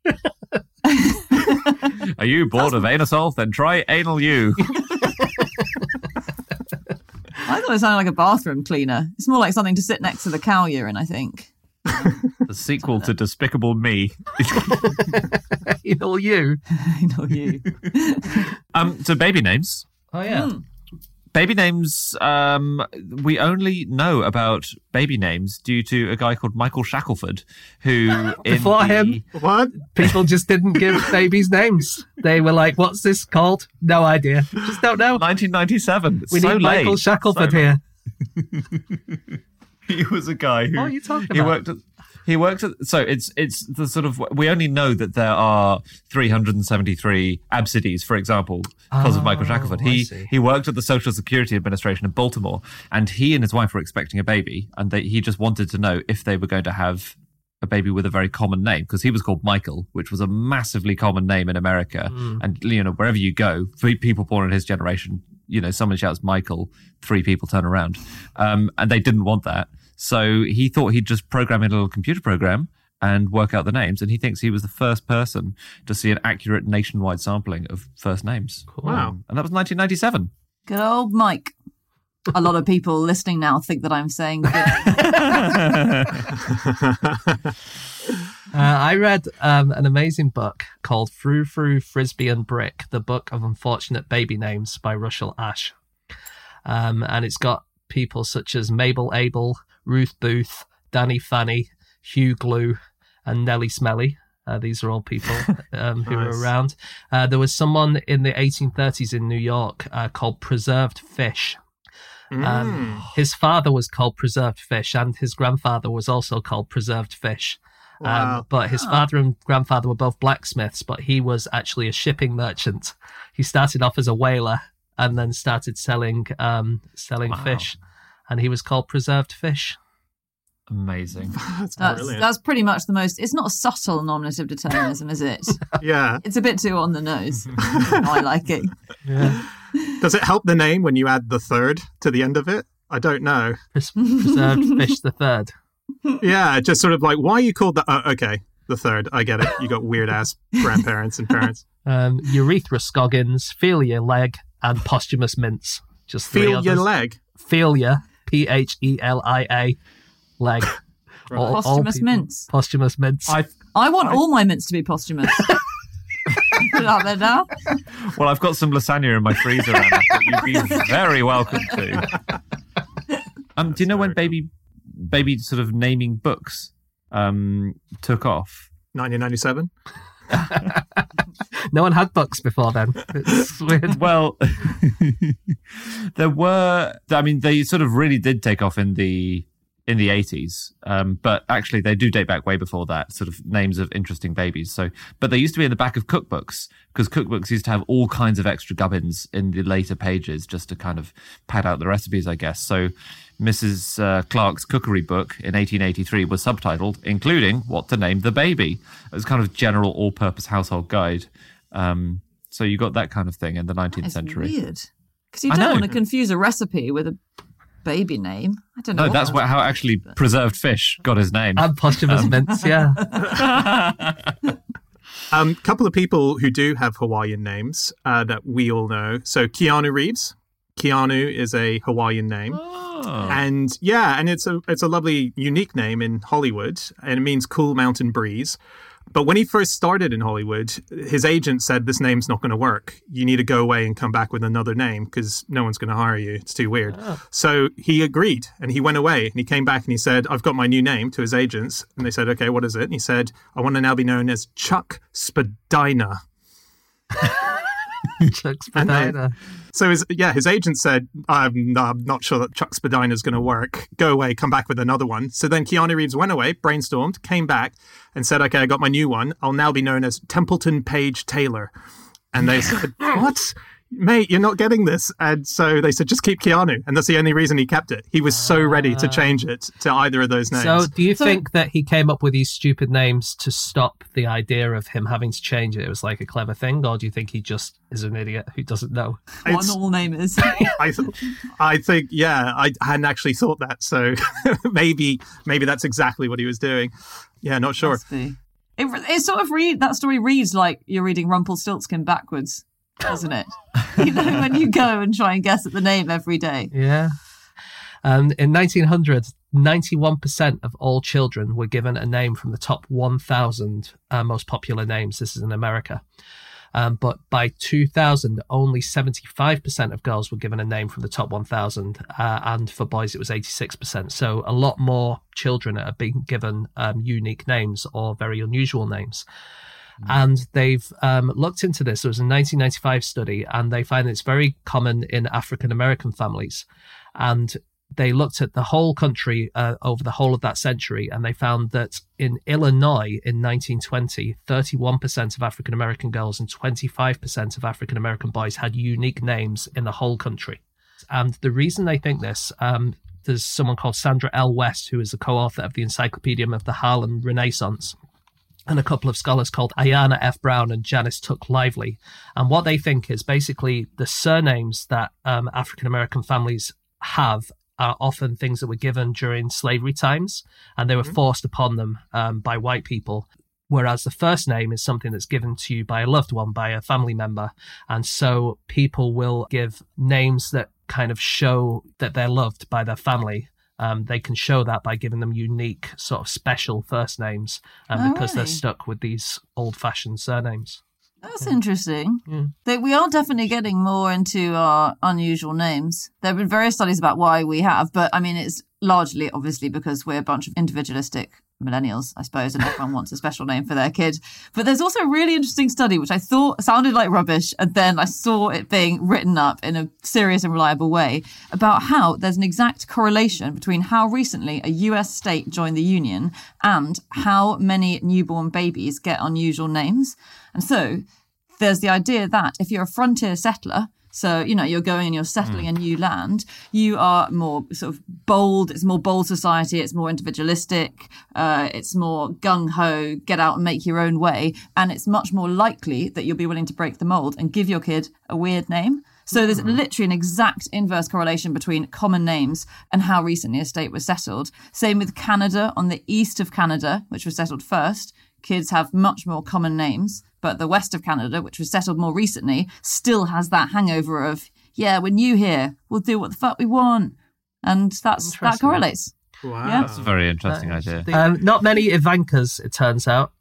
G: Are you bored of Anusol? Then try Anal U.
F: I thought it sounded like a bathroom cleaner. It's more like something to sit next to the cow urine, I think.
G: The sequel to Despicable Me.
E: Anal U.
F: Anal U.
G: So baby names.
E: Oh, yeah.
G: Baby names, we only know about baby names due to a guy called Michael Shackelford, who...
E: Before him, people just didn't give babies names. They were like, what's this called? No idea. Just don't know.
G: 1997.
E: We need Michael Shackelford here.
G: He was a guy who...
E: What are you talking about?
G: He worked at... So it's the sort of... We only know that there are 373 Absidies, for example, because of Michael Shackelford. He worked at the Social Security Administration in Baltimore, and he and his wife were expecting a baby, and he just wanted to know if they were going to have a baby with a very common name, because he was called Michael, which was a massively common name in America. And, wherever you go, for people born in his generation, someone shouts Michael, 3 people turn around. And they didn't want that. So he thought he'd just program in a little computer program and work out the names. And he thinks he was the first person to see an accurate nationwide sampling of first names.
E: Cool.
D: Wow.
G: And that was 1997.
F: Good old Mike. A lot of people listening now think that I'm saying good.
E: I read an amazing book called Frou Frou, Frisbee and Brick, the Book of Unfortunate Baby Names by Russell Ash. And it's got people such as Mabel Abel, Ruth Booth, Danny Fanny, Hugh Glue, and Nellie Smelly. These are all people who were around. There was someone in the 1830s in New York called Preserved Fish. His father was called Preserved Fish, and his grandfather was also called Preserved Fish.
D: Wow.
E: But his father and grandfather were both blacksmiths, but he was actually a shipping merchant. He started off as a whaler and then started selling fish, and he was called Preserved Fish.
G: Amazing.
F: That's pretty much the most... It's not a subtle nominative determinism, is it?
D: Yeah.
F: It's a bit too on the nose. I like it.
E: Yeah.
D: Does it help the name when you add the third to the end of it? I don't know.
E: Preserved Fish the Third.
D: Yeah, just sort of like, why are you called that? Okay, the third. I get it. You got weird-ass grandparents and parents.
E: Urethra Scoggins, Feel Your Leg, and Posthumous Mints. Just 3
D: Feel
E: others.
D: Your Leg?
E: Feel Your, P-H-E-L-I-A, leg.
F: Posthumous Mints.
E: Posthumous Mints.
F: I want all my mints to be posthumous. Put it out there now.
G: Well, I've got some lasagna in my freezer, Anna, that you'd be very welcome to. Do you know when baby sort of naming books took off?
D: 1997?
E: No one had books before then. It's weird.
G: Well, they sort of really did take off in the 80s, but actually they do date back way before that, sort of names of interesting babies. But they used to be in the back of cookbooks, because cookbooks used to have all kinds of extra gubbins in the later pages just to kind of pad out the recipes, I guess. So Mrs. Clark's cookery book in 1883 was subtitled, including what to name the baby. It was kind of general all-purpose household guide. So you got that kind of thing in the 19th century.
F: Weird. Because you don't want to confuse a recipe with a baby name. I don't know.
G: No, that's how actually preserved fish got his name.
E: And posthumous mints, yeah.
D: Couple of people who do have Hawaiian names that we all know. So Keanu Reeves. Keanu is a Hawaiian name.
G: Oh.
D: And it's a lovely, unique name in Hollywood, and it means cool mountain breeze. But when he first started in Hollywood, his agent said, this name's not going to work. You need to go away and come back with another name because no one's going to hire you. It's too weird. Oh. So he agreed, and he went away, and he came back and he said, I've got my new name, to his agents. And they said, okay, what is it? And he said, I want to now be known as Chuck Spadina.
E: Chuck Spadina.
D: So his agent said, I'm not sure that Chuck Spadina is going to work. Go away, come back with another one. So then Keanu Reeves went away, brainstormed, came back and said, okay, I got my new one. I'll now be known as Templeton Page Taylor. And they said, what? Mate, you're not getting this. And so they said, just keep Keanu. And that's the only reason he kept it. He was so ready to change it to either of those names.
E: So do you think that he came up with these stupid names to stop the idea of him having to change it? It was like a clever thing? Or do you think he just is an idiot who doesn't know
F: what a normal name is?
D: I think, I hadn't actually thought that. So maybe that's exactly what he was doing. Yeah, not sure.
F: It sort of that story reads like you're reading Rumpelstiltskin backwards, doesn't it? You know, when you go and try and guess at the name every day.
E: Yeah. In 1900, 91% of all children were given a name from the top 1,000 most popular names. This is in America. But by 2000, only 75% of girls were given a name from the top 1,000. And for boys, it was 86%. So a lot more children are being given unique names or very unusual names. And they've looked into this. It was a 1995 study, and they find it's very common in African-American families. And they looked at the whole country over the whole of that century, and they found that in Illinois in 1920, 31% of African-American girls and 25% of African-American boys had unique names in the whole country. And the reason they think this, there's someone called Sandra L. West, who is the co-author of the Encyclopedia of the Harlem Renaissance, and a couple of scholars called Ayanna F. Brown and Janice Tuck Lively. And what they think is basically the surnames that African-American families have are often things that were given during slavery times, and they were forced upon them by white people. Whereas the first name is something that's given to you by a loved one, by a family member. And so people will give names that kind of show that they're loved by their family. They can show that by giving them unique, sort of special first names because they're stuck with these old-fashioned surnames.
F: That's interesting. We are definitely getting more into our unusual names. There have been various studies about why we have, but I mean, it's largely obviously because we're a bunch of individualistic millennials, I suppose, and everyone wants a special name for their kid. But there's also a really interesting study, which I thought sounded like rubbish, and then I saw it being written up in a serious and reliable way about how there's an exact correlation between how recently a US state joined the Union and how many newborn babies get unusual names. And so there's the idea that if you're a frontier settler, so, you know, you're going and you're settling a new land, you are more sort of bold. It's more bold society. It's more individualistic. It's more gung-ho, get out and make your own way. And it's much more likely that you'll be willing to break the mold and give your kid a weird name. So there's literally an exact inverse correlation between common names and how recently a state was settled. Same with Canada. On the east of Canada, which was settled first, kids have much more common names. But the west of Canada, which was settled more recently, still has that hangover of, yeah, we're new here. We'll do what the fuck we want. And that correlates.
D: Wow.
F: Yeah.
G: That's a very interesting idea.
E: Not many Ivankas, it turns out.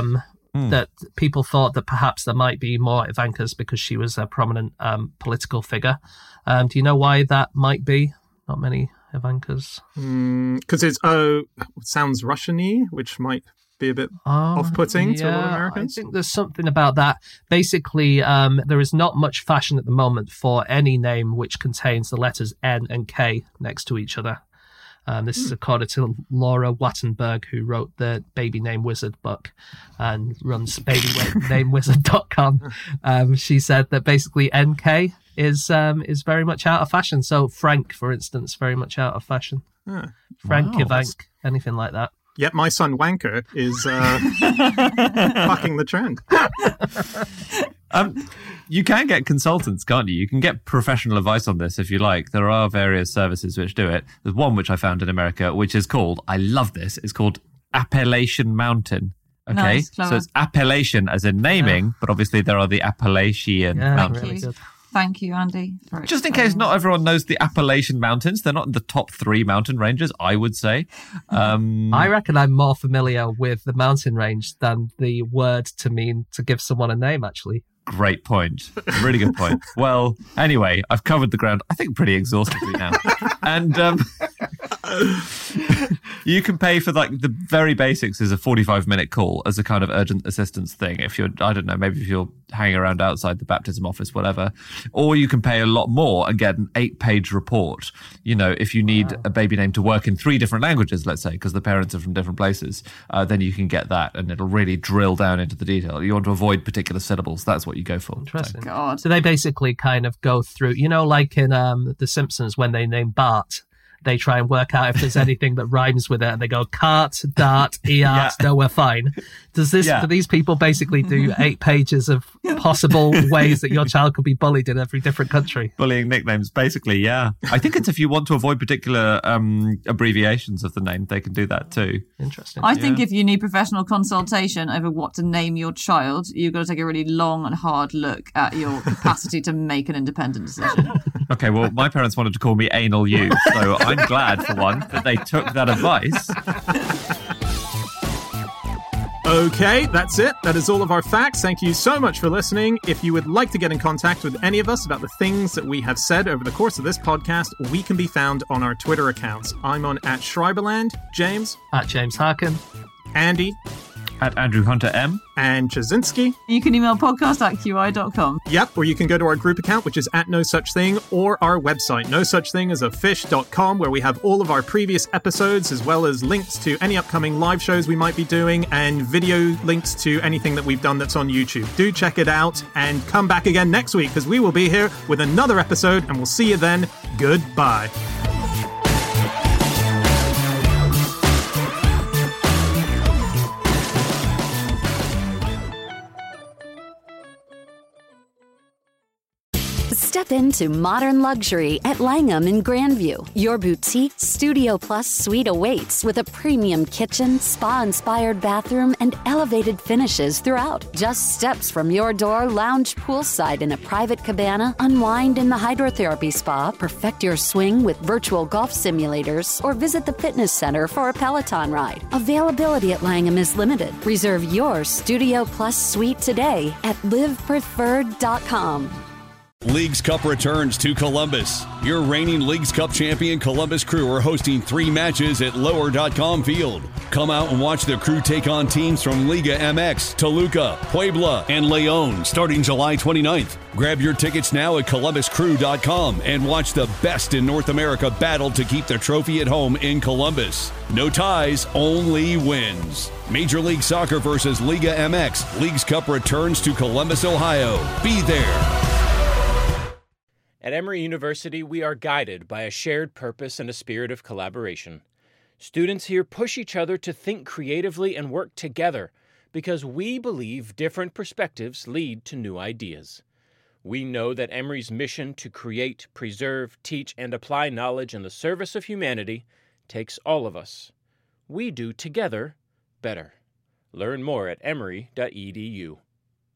E: That people thought that perhaps there might be more Ivankas because she was a prominent political figure. Do you know why that might be? Not many Ivankas.
D: Because it sounds Russian-y, which might be a bit off-putting to a lot of Americans?
E: I think there's something about that. Basically, there is not much fashion at the moment for any name which contains the letters N and K next to each other. This is according to Laura Wattenberg, who wrote the Baby Name Wizard book and runs babynamewizard.com. She said that basically NK is very much out of fashion. So Frank, for instance, very much out of fashion. Frank, Ivank, anything like that.
D: Yet my son Wanker is bucking the trend.
G: You can get consultants, can't you? You can get professional advice on this if you like. There are various services which do it. There's one which I found in America, which is called, I love this, it's called Appalachian Mountain. Okay,
F: Nice,
G: so it's appellation as in naming, but obviously there are the Appalachian Mountains.
E: Really good.
F: Thank you, Andy. for
G: Just in
F: explaining.
G: case not everyone knows the Appalachian Mountains, they're not in the top 3 mountain ranges, I would say.
E: I reckon I'm more familiar with the mountain range than the word to mean to give someone a name, actually.
G: Great point. Really good point. Well, anyway, I've covered the ground, I think, pretty exhaustively now. And you can pay for, like, the very basics is a 45-minute call as a kind of urgent assistance thing. If you're, I don't know, maybe if you're hanging around outside the baptism office, whatever. Or you can pay a lot more and get an 8-page report. You know, if you need a baby name to work in 3 different languages, let's say, because the parents are from different places, then you can get that and it'll really drill down into the detail. You want to avoid particular syllables, that's what you go for.
E: Interesting.
F: God.
E: So they basically kind of go through, you know, like in The Simpsons when they name Bart, they try and work out if there's anything that rhymes with it, and they go cart, dart, eart, no, we're fine. Do these people basically do 8 pages of possible ways that your child could be bullied in every different country?
G: Bullying nicknames, basically, yeah. I think it's if you want to avoid particular abbreviations of the name, they can do that too.
E: Interesting.
F: I think if you need professional consultation over what to name your child, you've got to take a really long and hard look at your capacity to make an independent decision.
G: Okay, well, my parents wanted to call me Anal U, so I'm glad, for one, that they took that advice.
D: Okay, that's it. That is all of our facts. Thank you so much for listening. If you would like to get in contact with any of us about the things that we have said over the course of this podcast, we can be found on our Twitter accounts. I'm on @Schreiberland, James,
E: @James Harkin,
D: Andy,
G: @Andrew Hunter M.
D: and Chazinski.
F: You can email podcast@qi.com.
D: Yep, or you can go to our group account, which is @NoSuchThing, or our website, nosuchthingasafish.com, where we have all of our previous episodes, as well as links to any upcoming live shows we might be doing, and video links to anything that we've done that's on YouTube. Do check it out, and come back again next week, because we will be here with another episode, and we'll see you then. Goodbye.
A: Step into modern luxury at Langham in Grandview. Your boutique Studio Plus suite awaits with a premium kitchen, spa-inspired bathroom, and elevated finishes throughout. Just steps from your door, lounge poolside in a private cabana, unwind in the hydrotherapy spa, perfect your swing with virtual golf simulators, or visit the fitness center for a Peloton ride. Availability at Langham is limited. Reserve your Studio Plus suite today at livepreferred.com.
B: Leagues Cup returns to Columbus. Your reigning Leagues Cup champion Columbus Crew are hosting 3 matches at Lower.com Field. Come out and watch the Crew take on teams from Liga MX, Toluca, Puebla, and León starting July 29th. Grab your tickets now at columbuscrew.com and watch the best in North America battle to keep the trophy at home in Columbus. No ties, only wins. Major League Soccer versus Liga MX. Leagues Cup returns to Columbus, Ohio. Be there.
H: At Emory University, we are guided by a shared purpose and a spirit of collaboration. Students here push each other to think creatively and work together because we believe different perspectives lead to new ideas. We know that Emory's mission to create, preserve, teach, and apply knowledge in the service of humanity takes all of us. We do together better. Learn more at emory.edu.